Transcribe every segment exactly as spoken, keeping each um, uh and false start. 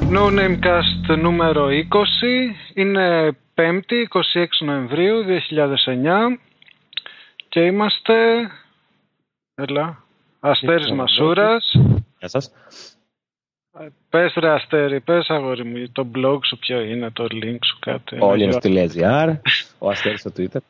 No Namecast νούμερο είκοσι. Είναι Πέμπτη, είκοσι έξι Νοεμβρίου δύο χιλιάδες εννιά και είμαστε... Έλα, Αστέρης Μασούρας. Γεια σας. Πες ρε Αστέρη, πες αγόρι μου, το blog σου ποιο είναι, το link σου κάτι. Όλιος.gr, ο Αστέρης στο Twitter.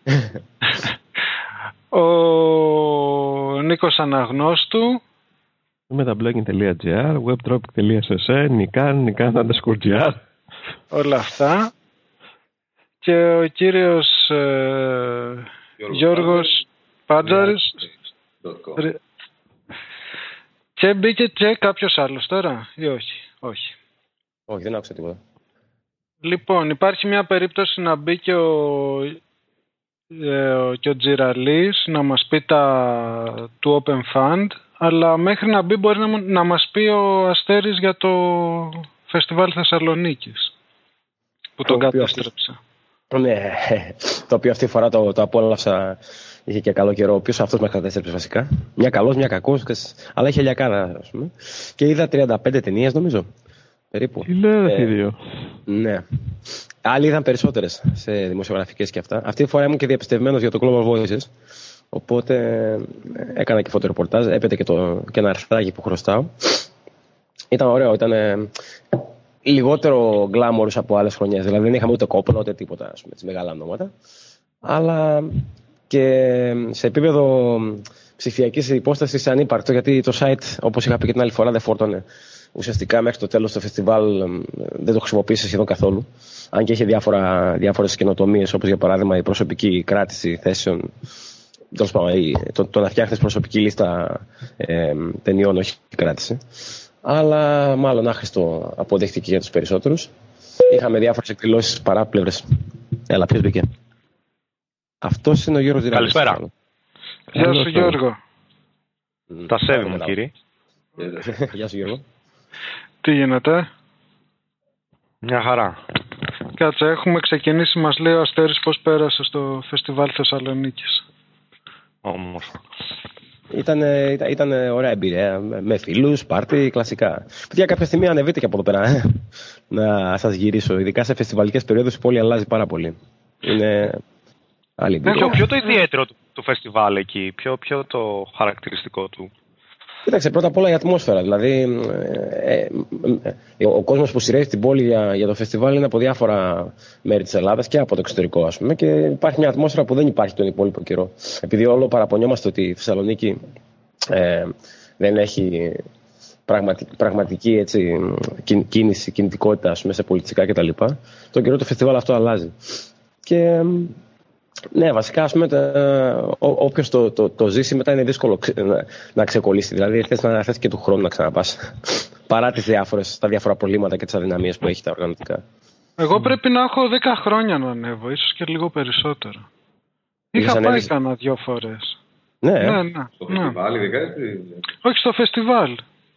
Ο Νίκος Αναγνώστου. Metablogging.gr, webtropic.se, Nikan, Nikan_gr. Όλα αυτά. Και ο κύριος ε, Γιώργος Πάντζαρης. Και μπήκε και κάποιος άλλος τώρα ή όχι? Όχι. Όχι, δεν άκουσα τίποτα. Λοιπόν, υπάρχει μια περίπτωση να μπει και ο, ε, ο, και ο Τζιραλής να μας πει τα του Open Fund, αλλά μέχρι να μπει μπορεί να, να μας πει ο Αστέρης για το Φεστιβάλ Θεσσαλονίκης που τον κατέστρεψα. Ναι, το οποίο αυτή τη φορά το, το απόλαυσα. Είχε και καλό καιρό. Ποιος αυτός με κατέστρεψε βασικά? Μια καλός, μια κακός, αλλά είχε λιακάρα, ας πούμε. Και είδα τριάντα πέντε ταινίες νομίζω. Περίπου. Τι λέτε, ε, δύο. Ναι. Άλλοι είδαν περισσότερες σε δημοσιογραφικές και αυτά. Αυτή τη φορά ήμουν και διαπιστευμένος για το Global Voices. Οπότε έκανα και φωτορεπορτάζ. Έπαιτε και, το, και ένα αρθράκι που χρωστάω. Ήταν ωραίο. Ήταν ε, λιγότερο glamorous από άλλες χρονιές. Δηλαδή δεν είχαμε ούτε κόπνο ούτε τίποτα, ας πούμε, έτσι, μεγάλα ονόματα. Αλλά και σε επίπεδο ψηφιακής υπόστασης ανύπαρκτο, γιατί το site, όπως είχα πει και την άλλη φορά, δεν φόρτωνε. Ουσιαστικά μέχρι το τέλος το φεστιβάλ δεν το χρησιμοποίησε σχεδόν καθόλου. Αν και είχε διάφορα, διάφορες καινοτομίες, όπως για παράδειγμα η προσωπική κράτηση θέσεων. Τέλος πάντων, το, το να φτιάχνεις προσωπική λίστα ε, ταινιών, όχι κράτηση. Αλλά μάλλον άχρηστο αποδείχτηκε για τους περισσότερους. Είχαμε διάφορες εκδηλώσεις παράπλευρες. Έλα, ποιος μπήκε? Αυτός είναι ο Γιώργος Ζηραλής. Καλησπέρα. Γεια σου Γιώργο. Τα σέβη μου κύριε. Γεια σου Γιώργο. Τι γίνεται? Μια χαρά. Κάτσε, έχουμε ξεκινήσει, μας λέει ο Αστέρης πώς πέρασε στο Φεστιβάλ Θεσσαλονίκης. Όμορφα. Ήταν, ήταν, ήταν ωραία εμπειρία, με φίλους, πάρτι, κλασικά. Παιδιά, κάποια στιγμή ανεβείτε και από εδώ πέρα, ε, να σας γυρίσω. Ειδικά σε φεστιβαλικές περιόδους η πόλη αλλάζει πάρα πολύ. Είναι άλλη εμπειρία. Ποιο, ποιο το ιδιαίτερο του, του φεστιβάλ εκεί, ποιο, ποιο το χαρακτηριστικό του? Κοίταξε, πρώτα απ' όλα η ατμόσφαιρα. Δηλαδή, ε, ε, ε, ο κόσμος που σειρεύει την πόλη για, για το φεστιβάλ είναι από διάφορα μέρη της Ελλάδας και από το εξωτερικό, ας πούμε. Και υπάρχει μια ατμόσφαιρα που δεν υπάρχει τον υπόλοιπο καιρό. Επειδή όλο παραπονιόμαστε ότι η Θεσσαλονίκη ε, δεν έχει πραγματική, πραγματική έτσι, κίνηση, κινητικότητα, ας πούμε, σε πολιτικά κτλ. Τον καιρό το φεστιβάλ αυτό αλλάζει. Και ναι, βασικά, ας πούμε, όποιος το, το, το ζήσει μετά είναι δύσκολο ξε, να, να ξεκολλήσει. Δηλαδή, θες να θες και του χρόνου να ξαναπάς. Παρά τις διάφορες, τα διάφορα προβλήματα και τις αδυναμίες που έχει τα οργανωτικά. Εγώ πρέπει να έχω δέκα χρόνια να ανέβω, ίσως και λίγο περισσότερο. Είχα πάει ανέβεις... κανένα δυο φορές. Ναι, ναι, ναι. Στο ναι. φεστιβάλ, ειδικά ή... Όχι, στο φεστιβάλ.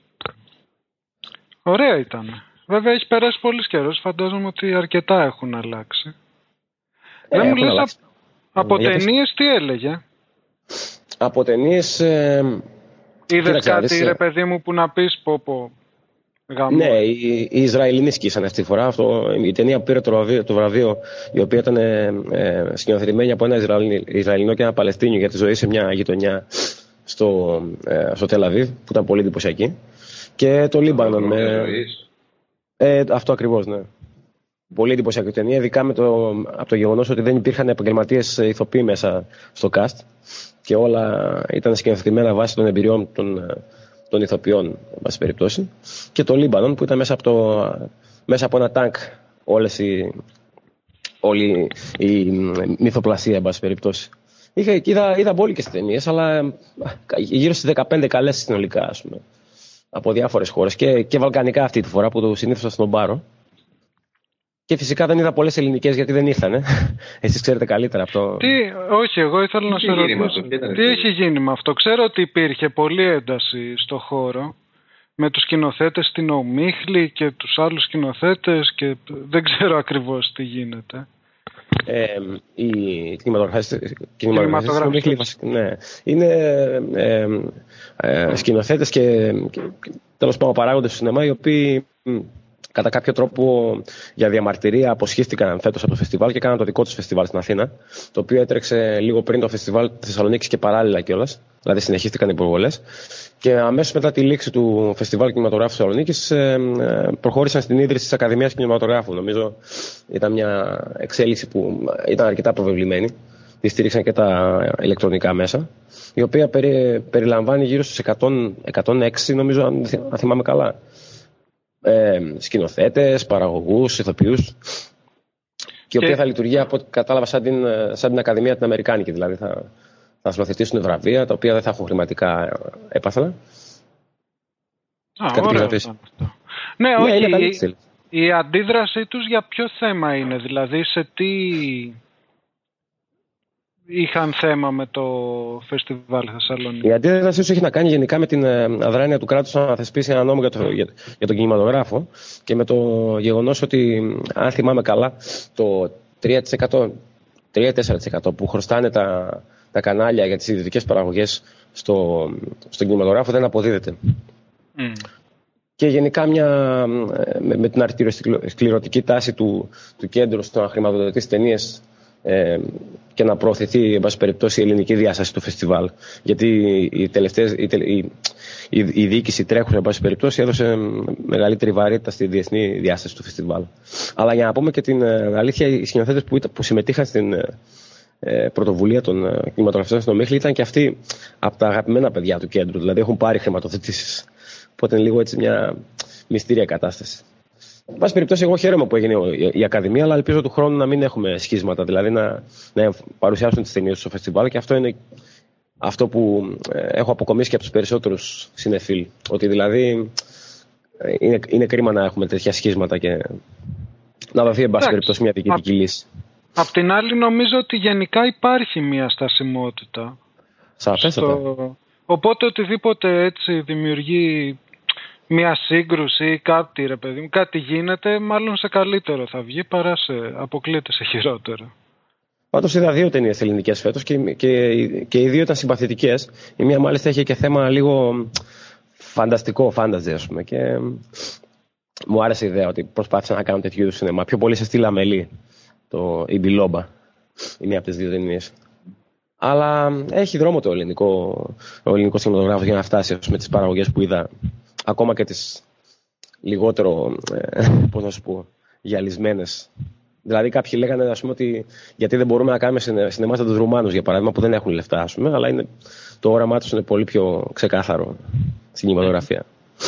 Ωραία ήταν. Βέβαια, έχει περάσει πολύς καιρός. Φαντάζομαι ότι αρκετά έχουν αλλάξει. Ε, Δεν μου λες αλλάξει. Από Γιατί... ταινίες τι έλεγε? Από ταινίες... Ε... Είδες κάτι δεις, ρε παιδί μου που να πεις πω πω γαμό? Ναι, οι, οι Ισραηλινοί σκίσανε αυτή τη φορά. Αυτό, η ταινία που πήρε το βραβείο, το βραβείο η οποία ήταν ε, ε, σκηνοθετημένη από ένα Ισραηλινό, Ισραηλινό και ένα Παλαιστίνιο για τη ζωή σε μια γειτονιά στο, ε, στο Τελαβίβ, που ήταν πολύ εντυπωσιακή. Και το Λίμπανο με... Ε, αυτό ακριβώς, ναι. Πολύ εντυπωσιακή ταινία, ειδικά με το, από το γεγονός ότι δεν υπήρχαν επαγγελματίες ηθοποιοί μέσα στο cast και όλα ήταν σκηνοθετημένα βάσει των εμπειριών των, των ηθοποιών, εν πάση περιπτώσει. Και το Λίμπανο που ήταν μέσα από, το, μέσα από ένα τάγκ όλες οι, όλη η μυθοπλασία, εν πάση περιπτώσει. Είχα, είδα, είδα μπόλικες ταινίες, αλλά γύρω στις δεκαπέντε καλές συνολικά, ας πούμε, από διάφορες χώρες και, και βαλκανικά αυτή τη φορά που το συνήθισα στον Πάρο. Και φυσικά δεν είδα πολλές ελληνικές γιατί δεν ήρθανε. Εσείς ξέρετε καλύτερα αυτό. Τι, όχι, εγώ ήθελα να σε ρωτήσω. Τι έχει γίνει με αυτό? Ξέρω ότι υπήρχε πολλή ένταση στο χώρο με τους σκηνοθέτες στην Ομίχλη και τους άλλους σκηνοθέτες και δεν ξέρω ακριβώς τι γίνεται. Ε, οι κινηματογραφιστές ναι, είναι ε, ε, σκηνοθέτες και, και τέλος πάντων παράγοντες του σινεμά οι οποίοι κατά κάποιο τρόπο για διαμαρτυρία αποσχίστηκαν φέτος από το φεστιβάλ και έκαναν το δικό τους φεστιβάλ στην Αθήνα, το οποίο έτρεξε λίγο πριν το φεστιβάλ της Θεσσαλονίκης και παράλληλα κιόλας. Δηλαδή συνεχίστηκαν οι προβολές. Και αμέσως μετά τη λήξη του φεστιβάλ κινηματογράφου της Θεσσαλονίκης προχώρησαν στην ίδρυση της Ακαδημίας Κινηματογράφου. Νομίζω ήταν μια εξέλιξη που ήταν αρκετά προβεβλημένη. Τη στήριξαν και τα ηλεκτρονικά μέσα, η οποία περι, περιλαμβάνει γύρω στους εκατόν έξι, νομίζω, αν, αν θυμάμαι καλά, ε, σκηνοθέτες, παραγωγούς, ηθοποιούς, και η οποία θα λειτουργεί, από ό,τι κατάλαβα, σαν την, σαν την Ακαδημία την Αμερικάνικη. Δηλαδή θα, θα αθροθετήσουν βραβεία, τα οποία δεν θα έχουν χρηματικά έπαθλα. Α, ωραίο αυτό. Ναι, ναι, όχι, είναι η, η αντίδρασή τους για ποιο θέμα είναι, δηλαδή σε τι είχαν θέμα με το φεστιβάλ Θεσσαλονίκη? Η αντίδρασή τους έχει να κάνει γενικά με την αδράνεια του κράτους να θεσπίσει ένα νόμο για, το, για, για τον κινηματογράφο και με το γεγονός ότι, αν θυμάμαι καλά, το τρία τοις εκατό, τρία με τέσσερα τοις εκατό που χρωστάνε τα, τα κανάλια για τις ιδιωτικές παραγωγές στο, στον κινηματογράφο δεν αποδίδεται. Mm. Και γενικά μια, με, με την αρτηριοσκληρωτική τάση του, του κέντρου στο να χρηματοδοτήσει ταινίες ε, και να προωθηθεί, εν πάση περιπτώσει, η ελληνική διάσταση του φεστιβάλ. Γιατί οι τελευταίες, η, η, η, η διοίκηση τρέχουσα, εν πάση περιπτώσει, έδωσε μεγαλύτερη βαρύτητα στη διεθνή διάσταση του φεστιβάλ. Αλλά για να πούμε και την αλήθεια, οι σκηνοθέτες που, που συμμετείχαν στην ε, πρωτοβουλία των ε, κινηματογραφιστών στο Μίχλη ήταν και αυτοί από τα αγαπημένα παιδιά του κέντρου. Δηλαδή έχουν πάρει χρηματοδοτήσεις. Οπότε είναι λίγο έτσι μια μυστήρια κατάσταση. Εν πάση περιπτώσει, εγώ χαίρομαι που έγινε η Ακαδημία, αλλά ελπίζω του χρόνου να μην έχουμε σχίσματα. Δηλαδή να, να παρουσιάσουν τις ταινίες στο φεστιβάλ, και αυτό είναι αυτό που έχω αποκομίσει και από τους περισσότερους συνεφίλ. Ότι δηλαδή είναι, είναι κρίμα να έχουμε τέτοια σχίσματα και να δοθεί, εν πάση περιπτώσει, μια διοικητική λύση. Απ' την άλλη, νομίζω ότι γενικά υπάρχει μια στασιμότητα. Σαφέστατα. Στο... Οπότε οτιδήποτε έτσι δημιουργεί μια σύγκρουση ή κάτι, ρε παιδί μου, κάτι γίνεται, μάλλον σε καλύτερο θα βγει παρά σε αποκλείεται σε χειρότερο. Πάντως είδα δύο ταινίες ελληνικές φέτος και, και, και οι δύο ήταν συμπαθητικές. Η μία μάλιστα είχε και θέμα λίγο φανταστικό, φάνταζε, ας πούμε. Και μου άρεσε η ιδέα ότι προσπάθησαν να κάνουν τέτοιου είδους σινεμά. Πιο πολύ σε στυλ Αμελή, το η Μπιλόμπα. Είναι μία από τις δύο ταινίες. Αλλά έχει δρόμο το ελληνικό, ο ελληνικός κινηματογράφος για να φτάσει με τις παραγωγές που είδα, ακόμα και τις λιγότερο, ε, πώς να σου πω, γυαλισμένες. Δηλαδή κάποιοι λέγανε, ας πούμε, ότι γιατί δεν μπορούμε να κάνουμε σινεμά σαν τους Ρουμάνους, για παράδειγμα, που δεν έχουν λεφτά, ας πούμε, αλλά είναι, το όραμά τους είναι πολύ πιο ξεκάθαρο στην κινηματογραφία.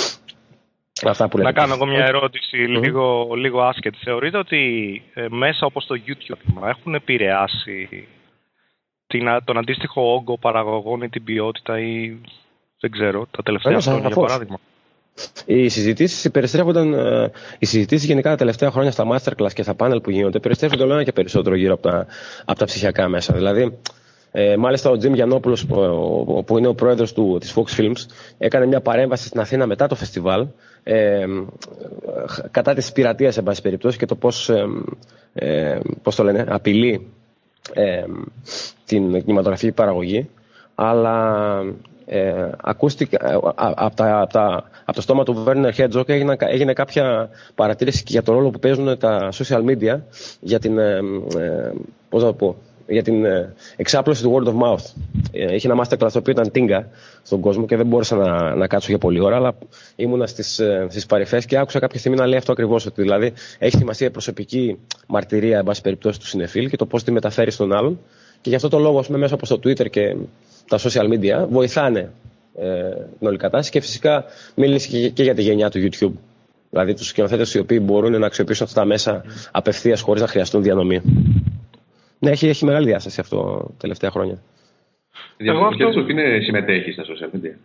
Αυτά που να κάνω εγώ μια ερώτηση mm-hmm. λίγο, λίγο άσχετη. Θεωρείτε ότι ε, μέσα όπως το YouTube έχουν επηρεάσει την, τον αντίστοιχο όγκο παραγωγών ή την ποιότητα ή δεν ξέρω, τα τελευταία χρόνια, για παράδειγμα? Οι συζητήσεις περιστρέφονταν, οι συζητήσεις γενικά τα τελευταία χρόνια στα masterclass και στα panel που γίνονται περιστρέφονται όλο ένα και περισσότερο γύρω από τα, από τα ψηφιακά μέσα. Δηλαδή, ε, μάλιστα ο Τζιμ Γιαννόπουλος, που είναι ο πρόεδρος του, της Fox Films, έκανε μια παρέμβαση στην Αθήνα μετά το φεστιβάλ, ε, κατά της πειρατείας, εν πάση περιπτώσει, και το πώς, ε, ε, πώς το λένε, απειλεί ε, την κινηματογραφική παραγωγή. Αλλά Ε, ακούστηκε ε, από τα, απ το στόμα του Werner Herzog έγινε, έγινε κάποια παρατήρηση και για τον ρόλο που παίζουν τα social media για την, ε, ε, πώς να πω, για την ε, εξάπλωση του word of mouth. Ε, είχε ένα masterclass το οποίο ήταν τίγκα στον κόσμο και δεν μπόρεσα να, να κάτσω για πολλή ώρα, αλλά ήμουνα στις, ε, στις παρυφές και άκουσα κάποια στιγμή να λέει αυτό ακριβώς, ότι δηλαδή έχει σημασία η προσωπική μαρτυρία, εν πάση περιπτώσει, του συνεφίλ και το πώς τη μεταφέρει στον άλλον, και γι' αυτό το λόγο, ας πούμε, μέσα από το Twitter και τα social media βοηθάνε ε, την όλη κατάσταση, και φυσικά μίλησε και, και για τη γενιά του YouTube. Δηλαδή τους σκηνοθέτες οι οποίοι μπορούν να αξιοποιήσουν αυτά τα μέσα απευθείας χωρίς να χρειαστούν διανομή. Ναι, έχει, έχει μεγάλη διάσταση αυτό τα τελευταία χρόνια. Διαφορετικά ότι είναι συμμετέχει στα social media.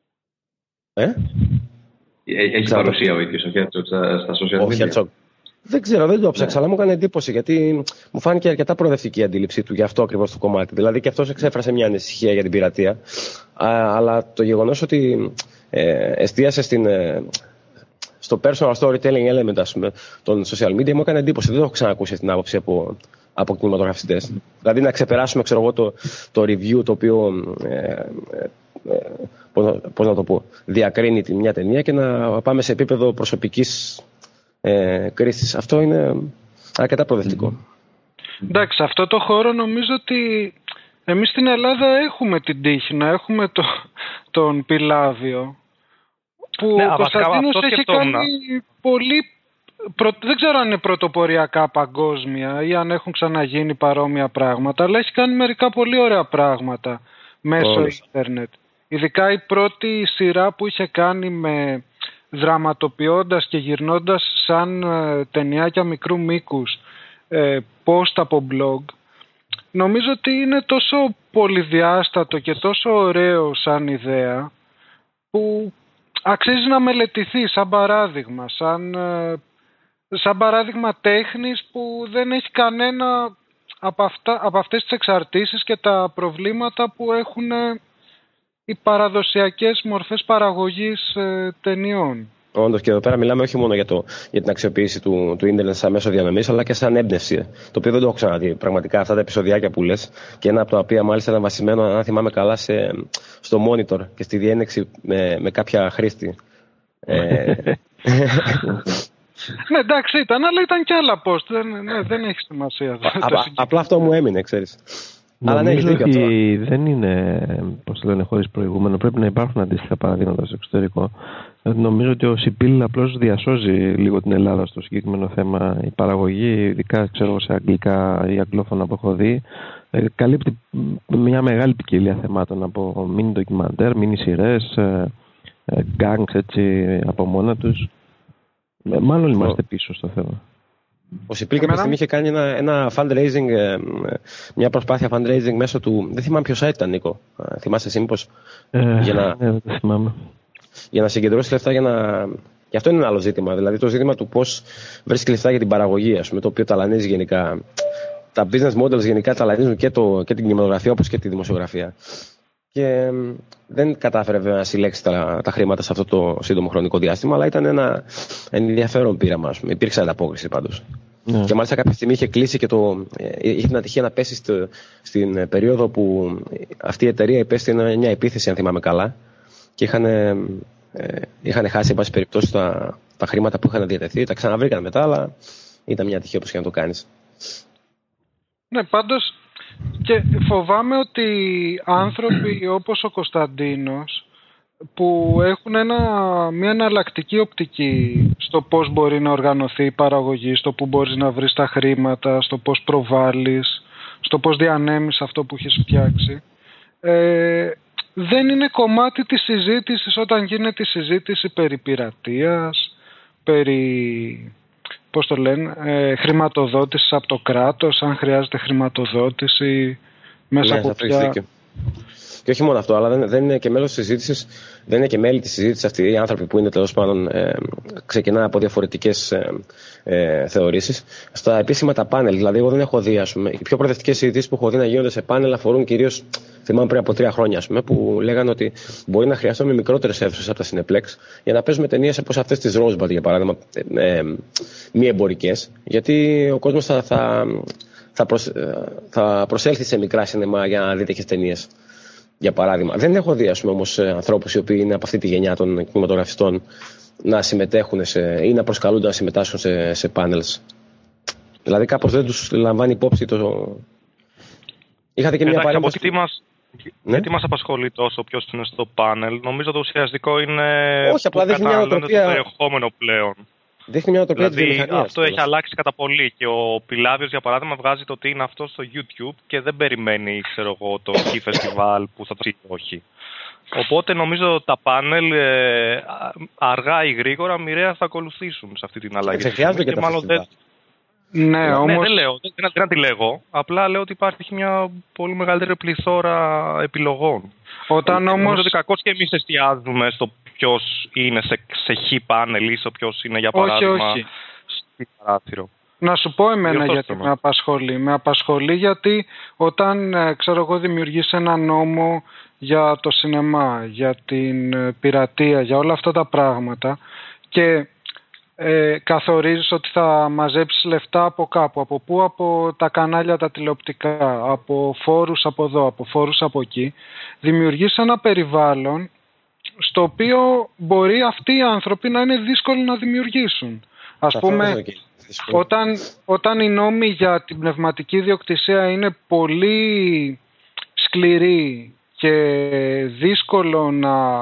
Ε? Έχει παρουσία ο ίδιος ο Herzog στα social media? Herzog. Δεν ξέρω, δεν το ψάξα, αλλά μου έκανε εντύπωση, γιατί μου φάνηκε αρκετά προοδευτική η αντίληψή του για αυτό ακριβώς το κομμάτι. Δηλαδή και αυτός εξέφρασε μια ανησυχία για την πειρατεία, αλλά το γεγονός ότι ε, εστίασε στην, ε, στο personal storytelling element, ας πούμε, των social media, μου έκανε εντύπωση. Δεν το έχω ξανακούσει αυτή την άποψη από, από κινηματογραφιστές. Mm. Δηλαδή να ξεπεράσουμε, ξέρω εγώ, το, το review το οποίο ε, ε, ε, πώς, να, πώς να το πω, διακρίνει μια ταινία και να πάμε σε επίπεδο προσωπικής ε, κρίσης. Αυτό είναι αρκετά προοδευτικό. Εντάξει, αυτό το χώρο νομίζω ότι εμείς στην Ελλάδα έχουμε την τύχη να έχουμε το, τον Πιλάβιο, που ναι, ο Κωνσταντίνος έχει κάνει πολύ, προ, δεν ξέρω αν είναι πρωτοποριακά παγκόσμια ή αν έχουν ξαναγίνει παρόμοια πράγματα, αλλά έχει κάνει μερικά πολύ ωραία πράγματα μέσω Όλες. ίντερνετ. Ειδικά η πρώτη σειρά που είχε κάνει με δραματοποιώντας και γυρνώντας σαν ε, ταινιάκια μικρού μήκους ε, post από blog, νομίζω ότι είναι τόσο πολυδιάστατο και τόσο ωραίο σαν ιδέα που αξίζει να μελετηθεί σαν παράδειγμα, σαν, ε, σαν παράδειγμα τέχνης που δεν έχει κανένα από, αυτά, από αυτές τις εξαρτήσεις και τα προβλήματα που έχουν ε, οι παραδοσιακές μορφές παραγωγής ε, ταινιών. Όντως, και εδώ πέρα μιλάμε όχι μόνο για, το, για την αξιοποίηση του, του ίντερνετ σαν μέσο διανομής, αλλά και σαν έμπνευση. Το οποίο δεν το έχω ξαναδεί. Πραγματικά αυτά τα επεισοδιάκια που λες, και ένα από τα οποία μάλιστα ήταν βασισμένο, αν θυμάμαι καλά, σε, στο monitor και στη διένεξη με, με κάποια χρήστη. ε... Ναι, εντάξει, ήταν, αλλά ήταν και άλλα post. Δεν, ναι, δεν έχει σημασία. Α, α, απλά αυτό μου έμεινε, ξέρεις. Αλλά ναι, ότι αυτό. Δεν είναι, πώς το λένε, χωρίς προηγούμενο. Πρέπει να υπάρχουν αντίστοιχα παραδείγματα στο εξωτερικό. Νομίζω ότι ο Σιπίλ απλώς διασώζει λίγο την Ελλάδα στο συγκεκριμένο θέμα. Η παραγωγή, ειδικά ξέρω σε αγγλικά ή αγγλόφωνα που έχω δει, καλύπτει μια μεγάλη ποικιλία θεμάτων, από μίνι ντοκιμαντέρ, μίνι σειρές, γκάγκς έτσι από μόνα τους. Μάλλον είμαστε πίσω στο θέμα. Ο Σιπίλ κάποια στιγμή είχε κάνει ένα, ένα fundraising, μια προσπάθεια fundraising μέσω του. Δεν θυμάμαι ποιο site ήταν, Νίκο. Θυμάσαι εσύ μήπως? Ε, για να, ε, δεν θυμάμαι. Για να συγκεντρώσει λεφτά για να. Και αυτό είναι ένα άλλο ζήτημα. Δηλαδή το ζήτημα του πώς βρίσκει λεφτά για την παραγωγή, ας πούμε, το οποίο ταλανίζει γενικά. Τα business models γενικά ταλανίζουν και, το, και την κινηματογραφία όπως και τη δημοσιογραφία. Και δεν κατάφερε βέβαια να συλλέξει τα, τα χρήματα σε αυτό το σύντομο χρονικό διάστημα, αλλά ήταν ένα ενδιαφέρον πείραμα. Υπήρξε ανταπόκριση πάντως. Ναι. Και μάλιστα κάποια στιγμή είχε κλείσει και το. Είχε την ατυχία να πέσει στο, στην περίοδο που αυτή η εταιρεία υπέστη μια επίθεση, αν θυμάμαι καλά, και είχαν, ε, είχαν χάσει, εν πάση περιπτώσει, τα, τα χρήματα που είχαν διατεθεί. Τα ξαναβρήκαν μετά, αλλά ήταν μια ατυχία όπως και να το κάνεις. Ναι, πάντως. Και φοβάμαι ότι άνθρωποι όπως ο Κωνσταντίνος, που έχουν ένα, μια εναλλακτική οπτική στο πώς μπορεί να οργανωθεί η παραγωγή, στο που μπορείς να βρεις τα χρήματα, στο πώς προβάλλεις, στο πώς διανέμεις αυτό που έχεις φτιάξει, ε, δεν είναι κομμάτι της συζήτησης όταν γίνεται η συζήτηση περί πειρατείας, περί... πώς το λένε, ε, χρηματοδότηση από το κράτος, αν χρειάζεται χρηματοδότηση μέσα ναι, από ποια... Και όχι μόνο αυτό, αλλά δεν, δεν είναι και μέλος της συζήτησης, δεν είναι και μέλη της συζήτησης αυτοί οι άνθρωποι που είναι τέλος πάντων ε, ξεκινάνε από διαφορετικές ε, ε, θεωρήσεις. Στα επίσημα τα πάνελ, δηλαδή εγώ δεν έχω δει, ας πούμε, οι πιο προοδευτικές συζητήσεις που έχω δει να γίνονται σε πάνελ αφορούν κυρίως, θυμάμαι πριν από τρία χρόνια, ας πούμε, που λέγανε ότι μπορεί να χρειαστούμε μικρότερες αίθουσες από τα Cineplex για να παίζουμε ταινίες όπως αυτές της Rosebud, για παράδειγμα, ε, ε, μη εμπορικές, γιατί ο κόσμος θα, θα, θα, προσ, θα προσέλθει σε μικρά σινεμά για να δει τέτοιες ταινίες. Για παράδειγμα. Δεν έχω δει, ας πούμε, όμως ανθρώπους οι οποίοι είναι από αυτή τη γενιά των κινηματογραφιστών να συμμετέχουν σε, ή να προσκαλούνται να συμμετάσχουν σε, σε panels. Δηλαδή κάπως δεν τους λαμβάνει υπόψη το. Είχατε και μια παρέμβαση. Τι μας, ναι? τι μας απασχολεί τόσο, ποιος είναι στο πάνελ? Νομίζω το ουσιαστικό είναι. Όχι, απλά δεν είναι το περιεχόμενο πλέον. Δείχνει μια οτροπία της δηλαδή, βιομηχανίας. Αυτό έχει αλλάξει κατά πολύ και ο Πιλάβιος, για παράδειγμα, βγάζει το τι είναι αυτό στο YouTube και δεν περιμένει, ξέρω εγώ, το Key Festival που θα το πει όχι. Οπότε νομίζω τα πάνελ ε, αργά ή γρήγορα μοιραία θα ακολουθήσουν σε αυτή την αλλαγή. Δεν χρειάζεται και, και τα δεν... Ναι, όμως... ναι, δεν λέω, δεν, δεν τη λέγω. Απλά λέω ότι υπάρχει μια πολύ μεγαλύτερη πληθώρα επιλογών. Όταν όμως... Νομίζω ότι κακώς και εμείς εστιάζουμε στο ποιος είναι σε, σε χ πάνελ ή στο ποιος είναι, για παράδειγμα, όχι, όχι. στη παράθυρο. Να σου πω εμένα γιατί με απασχολεί. Με απασχολεί γιατί όταν, ξέρω εγώ, δημιουργείς ένα νόμο για το σινεμά, για την πειρατεία, για όλα αυτά τα πράγματα και ε, καθορίζεις ότι θα μαζέψεις λεφτά από κάπου, από πού? Από τα κανάλια τα τηλεοπτικά, από φόρους από εδώ, από φόρους από εκεί, δημιουργείς ένα περιβάλλον στο οποίο μπορεί αυτοί οι άνθρωποι να είναι δύσκολοι να δημιουργήσουν. Ας πούμε, όταν, όταν οι νόμοι για την πνευματική ιδιοκτησία είναι πολύ σκληροί και δύσκολο να,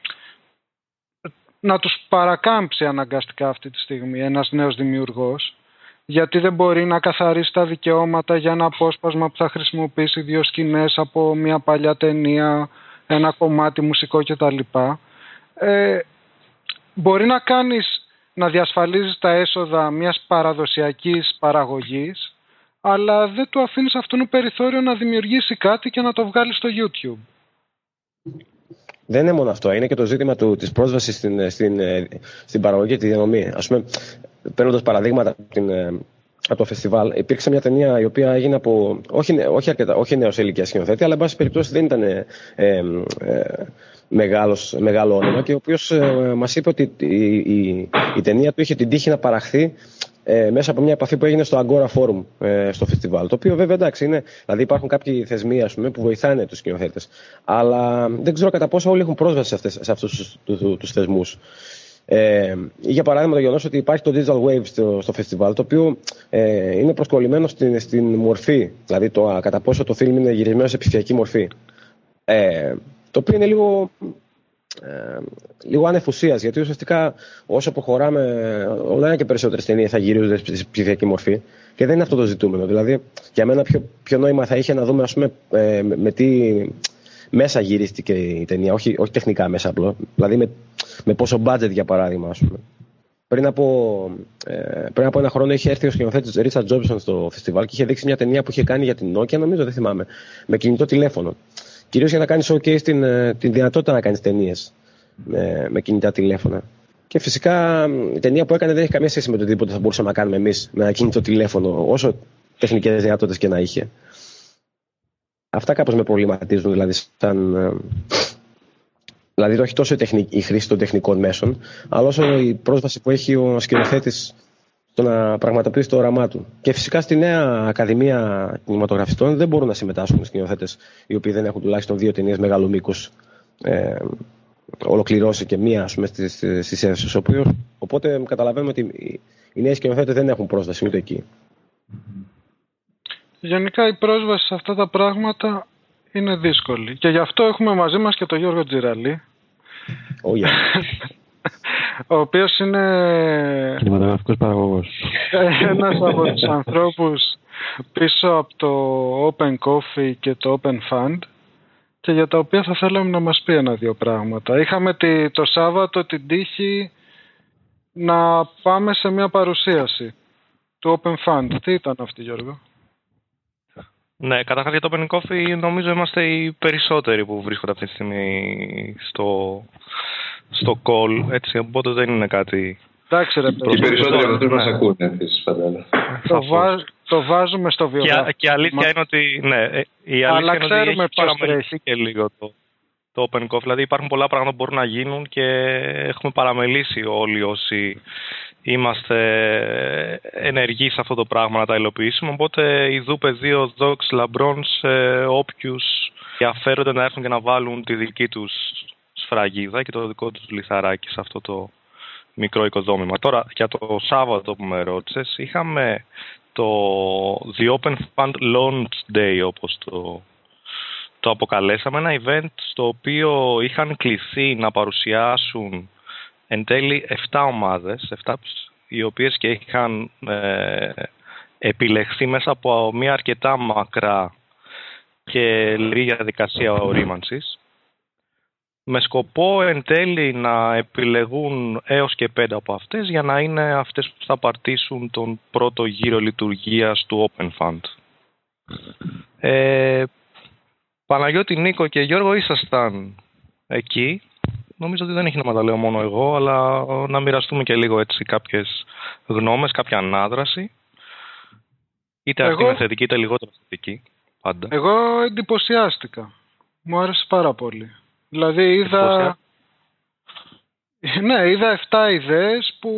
να τους παρακάμψει αναγκαστικά αυτή τη στιγμή ένας νέος δημιουργός, γιατί δεν μπορεί να καθαρίσει τα δικαιώματα για ένα απόσπασμα που θα χρησιμοποιήσει δύο σκηνές από μια παλιά ταινία, ένα κομμάτι μουσικό κτλ. Ε, μπορεί να κάνεις, να διασφαλίζεις τα έσοδα μιας παραδοσιακής παραγωγής, αλλά δεν του αφήνεις αυτόν το περιθώριο να δημιουργήσει κάτι και να το βγάλει στο YouTube. Δεν είναι μόνο αυτό, είναι και το ζήτημα του, της πρόσβασης στην, στην, στην παραγωγή και τη διανομή. Ας πούμε, παίρνοντας παραδείγματα από, την, από το φεστιβάλ, υπήρξε μια ταινία η οποία έγινε από, όχι, όχι, αρκετά, όχι νέος ηλικίας σκηνοθέτη, αλλά εν πάση περιπτώσει δεν ήταν ε, ε, ε, μεγάλος, μεγάλο όνομα, και ο οποίος ε, μας είπε ότι η, η, η ταινία του είχε την τύχη να παραχθεί Ε, μέσα από μια επαφή που έγινε στο Agora Forum ε, στο φεστιβάλ. Το οποίο βέβαια εντάξει είναι, δηλαδή υπάρχουν κάποιοι θεσμοί ας πούμε, που βοηθάνε τους σκηνοθέτες. Αλλά δεν ξέρω κατά πόσο όλοι έχουν πρόσβαση σε, αυτές, σε αυτούς τους, τους, τους, τους θεσμούς. Ε, για παράδειγμα το γεγονός ότι υπάρχει το Digital Wave στο, στο φεστιβάλ, το οποίο ε, είναι προσκολλημένο στην, στην μορφή, δηλαδή το κατά πόσο το φιλμ είναι γυρισμένο σε ψηφιακή μορφή. Ε, το οποίο είναι λίγο. Ε, λίγο ανεφουσίας, γιατί ουσιαστικά όσο προχωράμε, όλα ένα και περισσότερες ταινίες θα γυρίζονται σε ψηφιακή μορφή και δεν είναι αυτό το ζητούμενο. Δηλαδή, για μένα, ποιο, ποιο νόημα θα είχε να δούμε, ας πούμε, ε, με, με τι μέσα γυρίστηκε η ταινία, όχι, όχι τεχνικά μέσα απλό. Δηλαδή, με, με πόσο budget, για παράδειγμα, ας πούμε. Πριν από, ε, πριν από ένα χρόνο είχε έρθει ο σκηνοθέτης Ρίτσαρντ Τζόνσον στο φεστιβάλ και είχε δείξει μια ταινία που είχε κάνει για την Nokia, νομίζω, δεν θυμάμαι, με κινητό τηλέφωνο. Κυρίως για να κάνει showcase την, την δυνατότητα να κάνει ταινίες με, με κινητά τηλέφωνα. Και φυσικά η ταινία που έκανε δεν έχει καμία σχέση με το τίποτα θα μπορούσαμε να κάνουμε εμείς με ένα κινητό τηλέφωνο, όσο τεχνικές δυνατότητες και να είχε. Αυτά κάπως με προβληματίζουν, δηλαδή, σαν, δηλαδή όχι τόσο η, τεχνική, η χρήση των τεχνικών μέσων, αλλά όσο η πρόσβαση που έχει ο σκηνοθέτης στο να πραγματοποιήσει το όραμά του. Και φυσικά στη νέα Ακαδημία Κινηματογραφιστών δεν μπορούν να συμμετάσχουν σκηνοθέτες οι οποίοι δεν έχουν τουλάχιστον δύο ταινίες μεγάλου μήκους ε, ολοκληρώσει και μία, ας πούμε, στις, στις αίθουσες. Οπότε καταλαβαίνουμε ότι οι νέοι σκηνοθέτες δεν έχουν πρόσβαση ούτε εκεί. Γενικά η πρόσβαση σε αυτά τα πράγματα είναι δύσκολη. Και γι' αυτό έχουμε μαζί μας και τον Γιώργο Τζιραλή. Oh, yeah. Ο οποίος είναι κινηματογραφικός παραγωγός. Ένας από τους ανθρώπους πίσω από το Open Coffee και το Open Fund, και για τα οποία θα θέλαμε να μας πει ένα-δύο πράγματα. Είχαμε τη, το Σάββατο την τύχη να πάμε σε μια παρουσίαση του Open Fund. Τι ήταν αυτή, Γιώργο? Ναι, καταρχάς για το Open Coffee νομίζω είμαστε οι περισσότεροι που βρίσκονται αυτή τη στιγμή στο, στο call, έτσι, οπότε δεν είναι κάτι... Εντάξει, ρε, οι περισσότεροι από αυτούς μας ακούνε επίσης, φαντάζομαι. Το, βά, το βάζουμε στο βιογράφο. Και, και αλήθεια είναι ότι, ναι, η αλήθεια είναι ότι έχει παραμεληθεί και λίγο το, το Open Coffee. Δηλαδή υπάρχουν πολλά πράγματα που μπορούν να γίνουν και έχουμε παραμελήσει όλοι όσοι είμαστε ενεργοί σε αυτό το πράγμα να τα υλοποιήσουμε. Οπότε ειδού πεδίο, δόξ, λαμπρών σε όποιους ενδιαφέρονται να έρθουν και να βάλουν τη δική τους σφραγίδα και το δικό τους λιθαράκι σε αυτό το μικρό οικοδόμημα. Τώρα, για το Σάββατο που με ρώτησες, είχαμε το The Open Fund Launch Day, όπως το, το αποκαλέσαμε, ένα event στο οποίο είχαν κληθεί να παρουσιάσουν εν τέλει επτά ομάδες, επτά, οι οποίες και είχαν ε, επιλεχθεί μέσα από μια αρκετά μακρά και λίγη διαδικασία ορίμανσης, με σκοπό εν τέλει να επιλεγούν έως και πέντε από αυτές για να είναι αυτές που θα παρτίσουν τον πρώτο γύρο λειτουργίας του Open Fund. Ε, Παναγιώτη, Νίκο και Γιώργο, ήσασταν εκεί. Νομίζω ότι δεν έχει να τα λέω μόνο εγώ, αλλά να μοιραστούμε και λίγο έτσι κάποιες γνώμες, κάποια ανάδραση. Είτε εγώ... αυτή είναι θετική είτε λιγότερο θετική. Πάντα. Εγώ εντυπωσιάστηκα. Μου άρεσε πάρα πολύ. Δηλαδή είδα, ναι, είδα επτά ιδέες που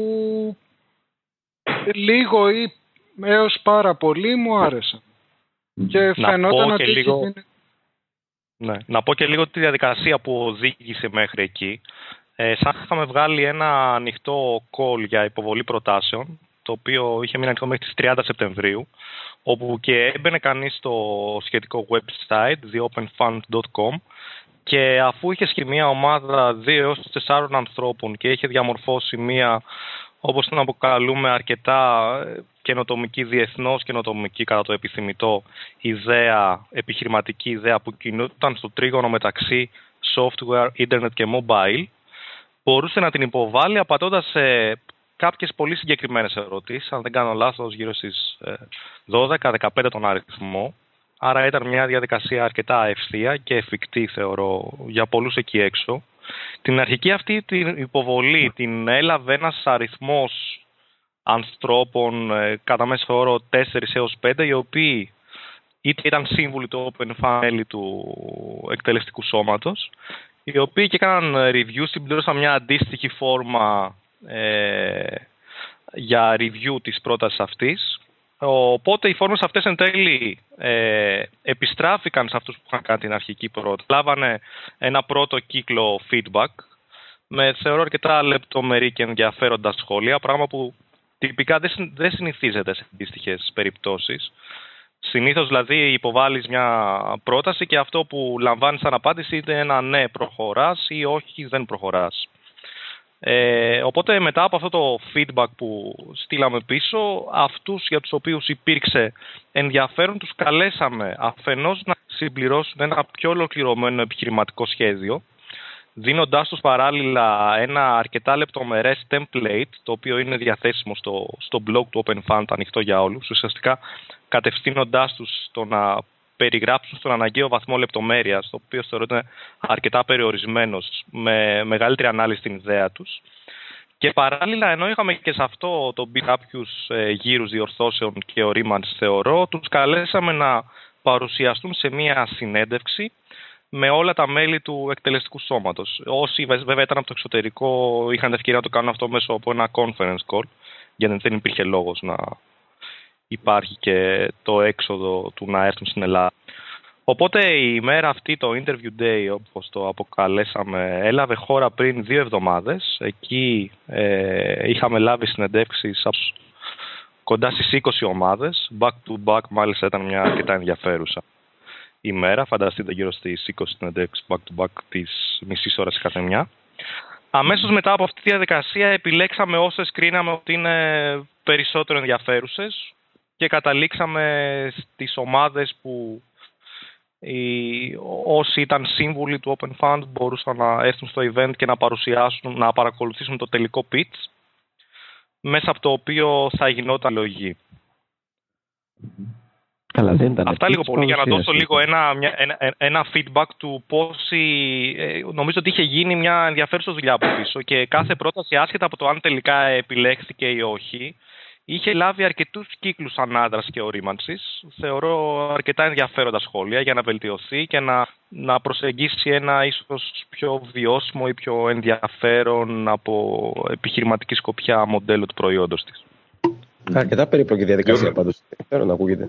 λίγο ή έως πάρα πολύ μου άρεσαν. Και φαινόταν ότι λίγο... Ναι. Να πω και λίγο τη διαδικασία που οδήγησε μέχρι εκεί. Ε, σαν είχαμε βγάλει ένα ανοιχτό call για υποβολή προτάσεων, το οποίο είχε μείνει ανοιχτό μέχρι τις τριάντα Σεπτεμβρίου, όπου και έμπαινε κανείς στο σχετικό website, the open fund dot com, και αφού είχε σχηματίσει μια ομάδα δύο έως τεσσάρων ανθρώπων και είχε διαμορφώσει μια, όπως την αποκαλούμε, αρκετά καινοτομική, διεθνώς καινοτομική κατά το επιθυμητό ιδέα, επιχειρηματική ιδέα που κινούταν στο τρίγωνο μεταξύ software, internet και mobile, μπορούσε να την υποβάλει απαντώντας σε κάποιες πολύ συγκεκριμένες ερωτήσεις, αν δεν κάνω λάθος γύρω στις δώδεκα δεκαπέντε τον αριθμό. Άρα ήταν μια διαδικασία αρκετά ευθεία και εφικτή, θεωρώ, για πολλούς εκεί έξω. Την αρχική αυτή την υποβολή την έλαβε ένας αριθμός ανθρώπων, κατά μέσο όρο τέσσερα έως πέντε, οι οποίοι είτε ήταν σύμβουλοι του Open Fund, μέλη του εκτελεστικού σώματος, οι οποίοι και έκαναν review, συμπλήρωσαν μια αντίστοιχη φόρμα ε, για review της πρότασης αυτής. Οπότε οι φόρμες αυτές εν τέλει ε, επιστράφηκαν σε αυτούς που είχαν κάνει την αρχική πρόταση. Λάβανε ένα πρώτο κύκλο feedback με, θεωρώ, αρκετά λεπτομερή και ενδιαφέροντα σχόλια, πράγμα που τυπικά δεν συνηθίζεται σε αντίστοιχες περιπτώσεις. Συνήθως δηλαδή υποβάλλεις μια πρόταση και αυτό που λαμβάνεις σαν απάντηση είναι ένα ναι, προχωράς, ή όχι, δεν προχωράς. Ε, οπότε μετά από αυτό το feedback που στείλαμε πίσω, αυτούς για τους οποίους υπήρξε ενδιαφέρον τους καλέσαμε αφενός να συμπληρώσουν ένα πιο ολοκληρωμένο επιχειρηματικό σχέδιο, δίνοντάς τους παράλληλα ένα αρκετά λεπτομερές template, το οποίο είναι διαθέσιμο στο, στο blog του Open Fund, ανοιχτό για όλους, ουσιαστικά κατευθύνοντάς τους στο να περιγράψουν στον αναγκαίο βαθμό λεπτομέρειας, το οποίο θεωρείται αρκετά περιορισμένος, με μεγαλύτερη ανάλυση στην ιδέα τους. Και παράλληλα, ενώ είχαμε και σε αυτό το μπει κάποιους ε, γύρους διορθώσεων και ορίμανσης, θεωρώ, τους καλέσαμε να παρουσιαστούν σε μία συνέντευξη με όλα τα μέλη του εκτελεστικού σώματος. Όσοι βέβαια ήταν από το εξωτερικό είχαν ευκαιρία να το κάνουν αυτό μέσω από ένα conference call, γιατί δεν υπήρχε λόγος να υπάρχει και το έξοδο του να έρθουν στην Ελλάδα. Οπότε η ημέρα αυτή, το interview day όπως το αποκαλέσαμε, έλαβε χώρα πριν δύο εβδομάδες. Εκεί ε, είχαμε λάβει συνεντεύξεις από κοντά στις είκοσι ομάδες. Back to back μάλιστα ήταν μια αρκετά ενδιαφέρουσα ημέρα. Φανταστείτε γύρω στις είκοσι συνεντεύξεις back to back της μισής ώρας η κάθε μια. Αμέσως μετά από αυτή τη διαδικασία επιλέξαμε όσες κρίναμε ότι είναι περισσότερο ενδιαφέρουσες και καταλήξαμε στις ομάδες που οι, όσοι ήταν σύμβουλοι του Open Fund μπορούσαν να έρθουν στο event και να παρουσιάσουν, να παρακολουθήσουν το τελικό pitch, μέσα από το οποίο θα γινόταν λογή. Καλά, δεν ήταν. Αυτά λίγο πολύ για να δώσω λίγο ένα, μια, ένα, ένα feedback του πώς η, νομίζω ότι είχε γίνει μια ενδιαφέρουσα δουλειά από πίσω και κάθε πρόταση, άσχετα από το αν τελικά επιλέχθηκε ή όχι, είχε λάβει αρκετούς κύκλους ανάδρασης και ορίμανσης. Θεωρώ αρκετά ενδιαφέροντα σχόλια για να βελτιωθεί και να, να προσεγγίσει ένα ίσως πιο βιώσιμο ή πιο ενδιαφέρον από επιχειρηματική σκοπιά μοντέλο του προϊόντος της. Αρκετά περίπλοκη διαδικασία πάντως. Θέλω να ακούγεται.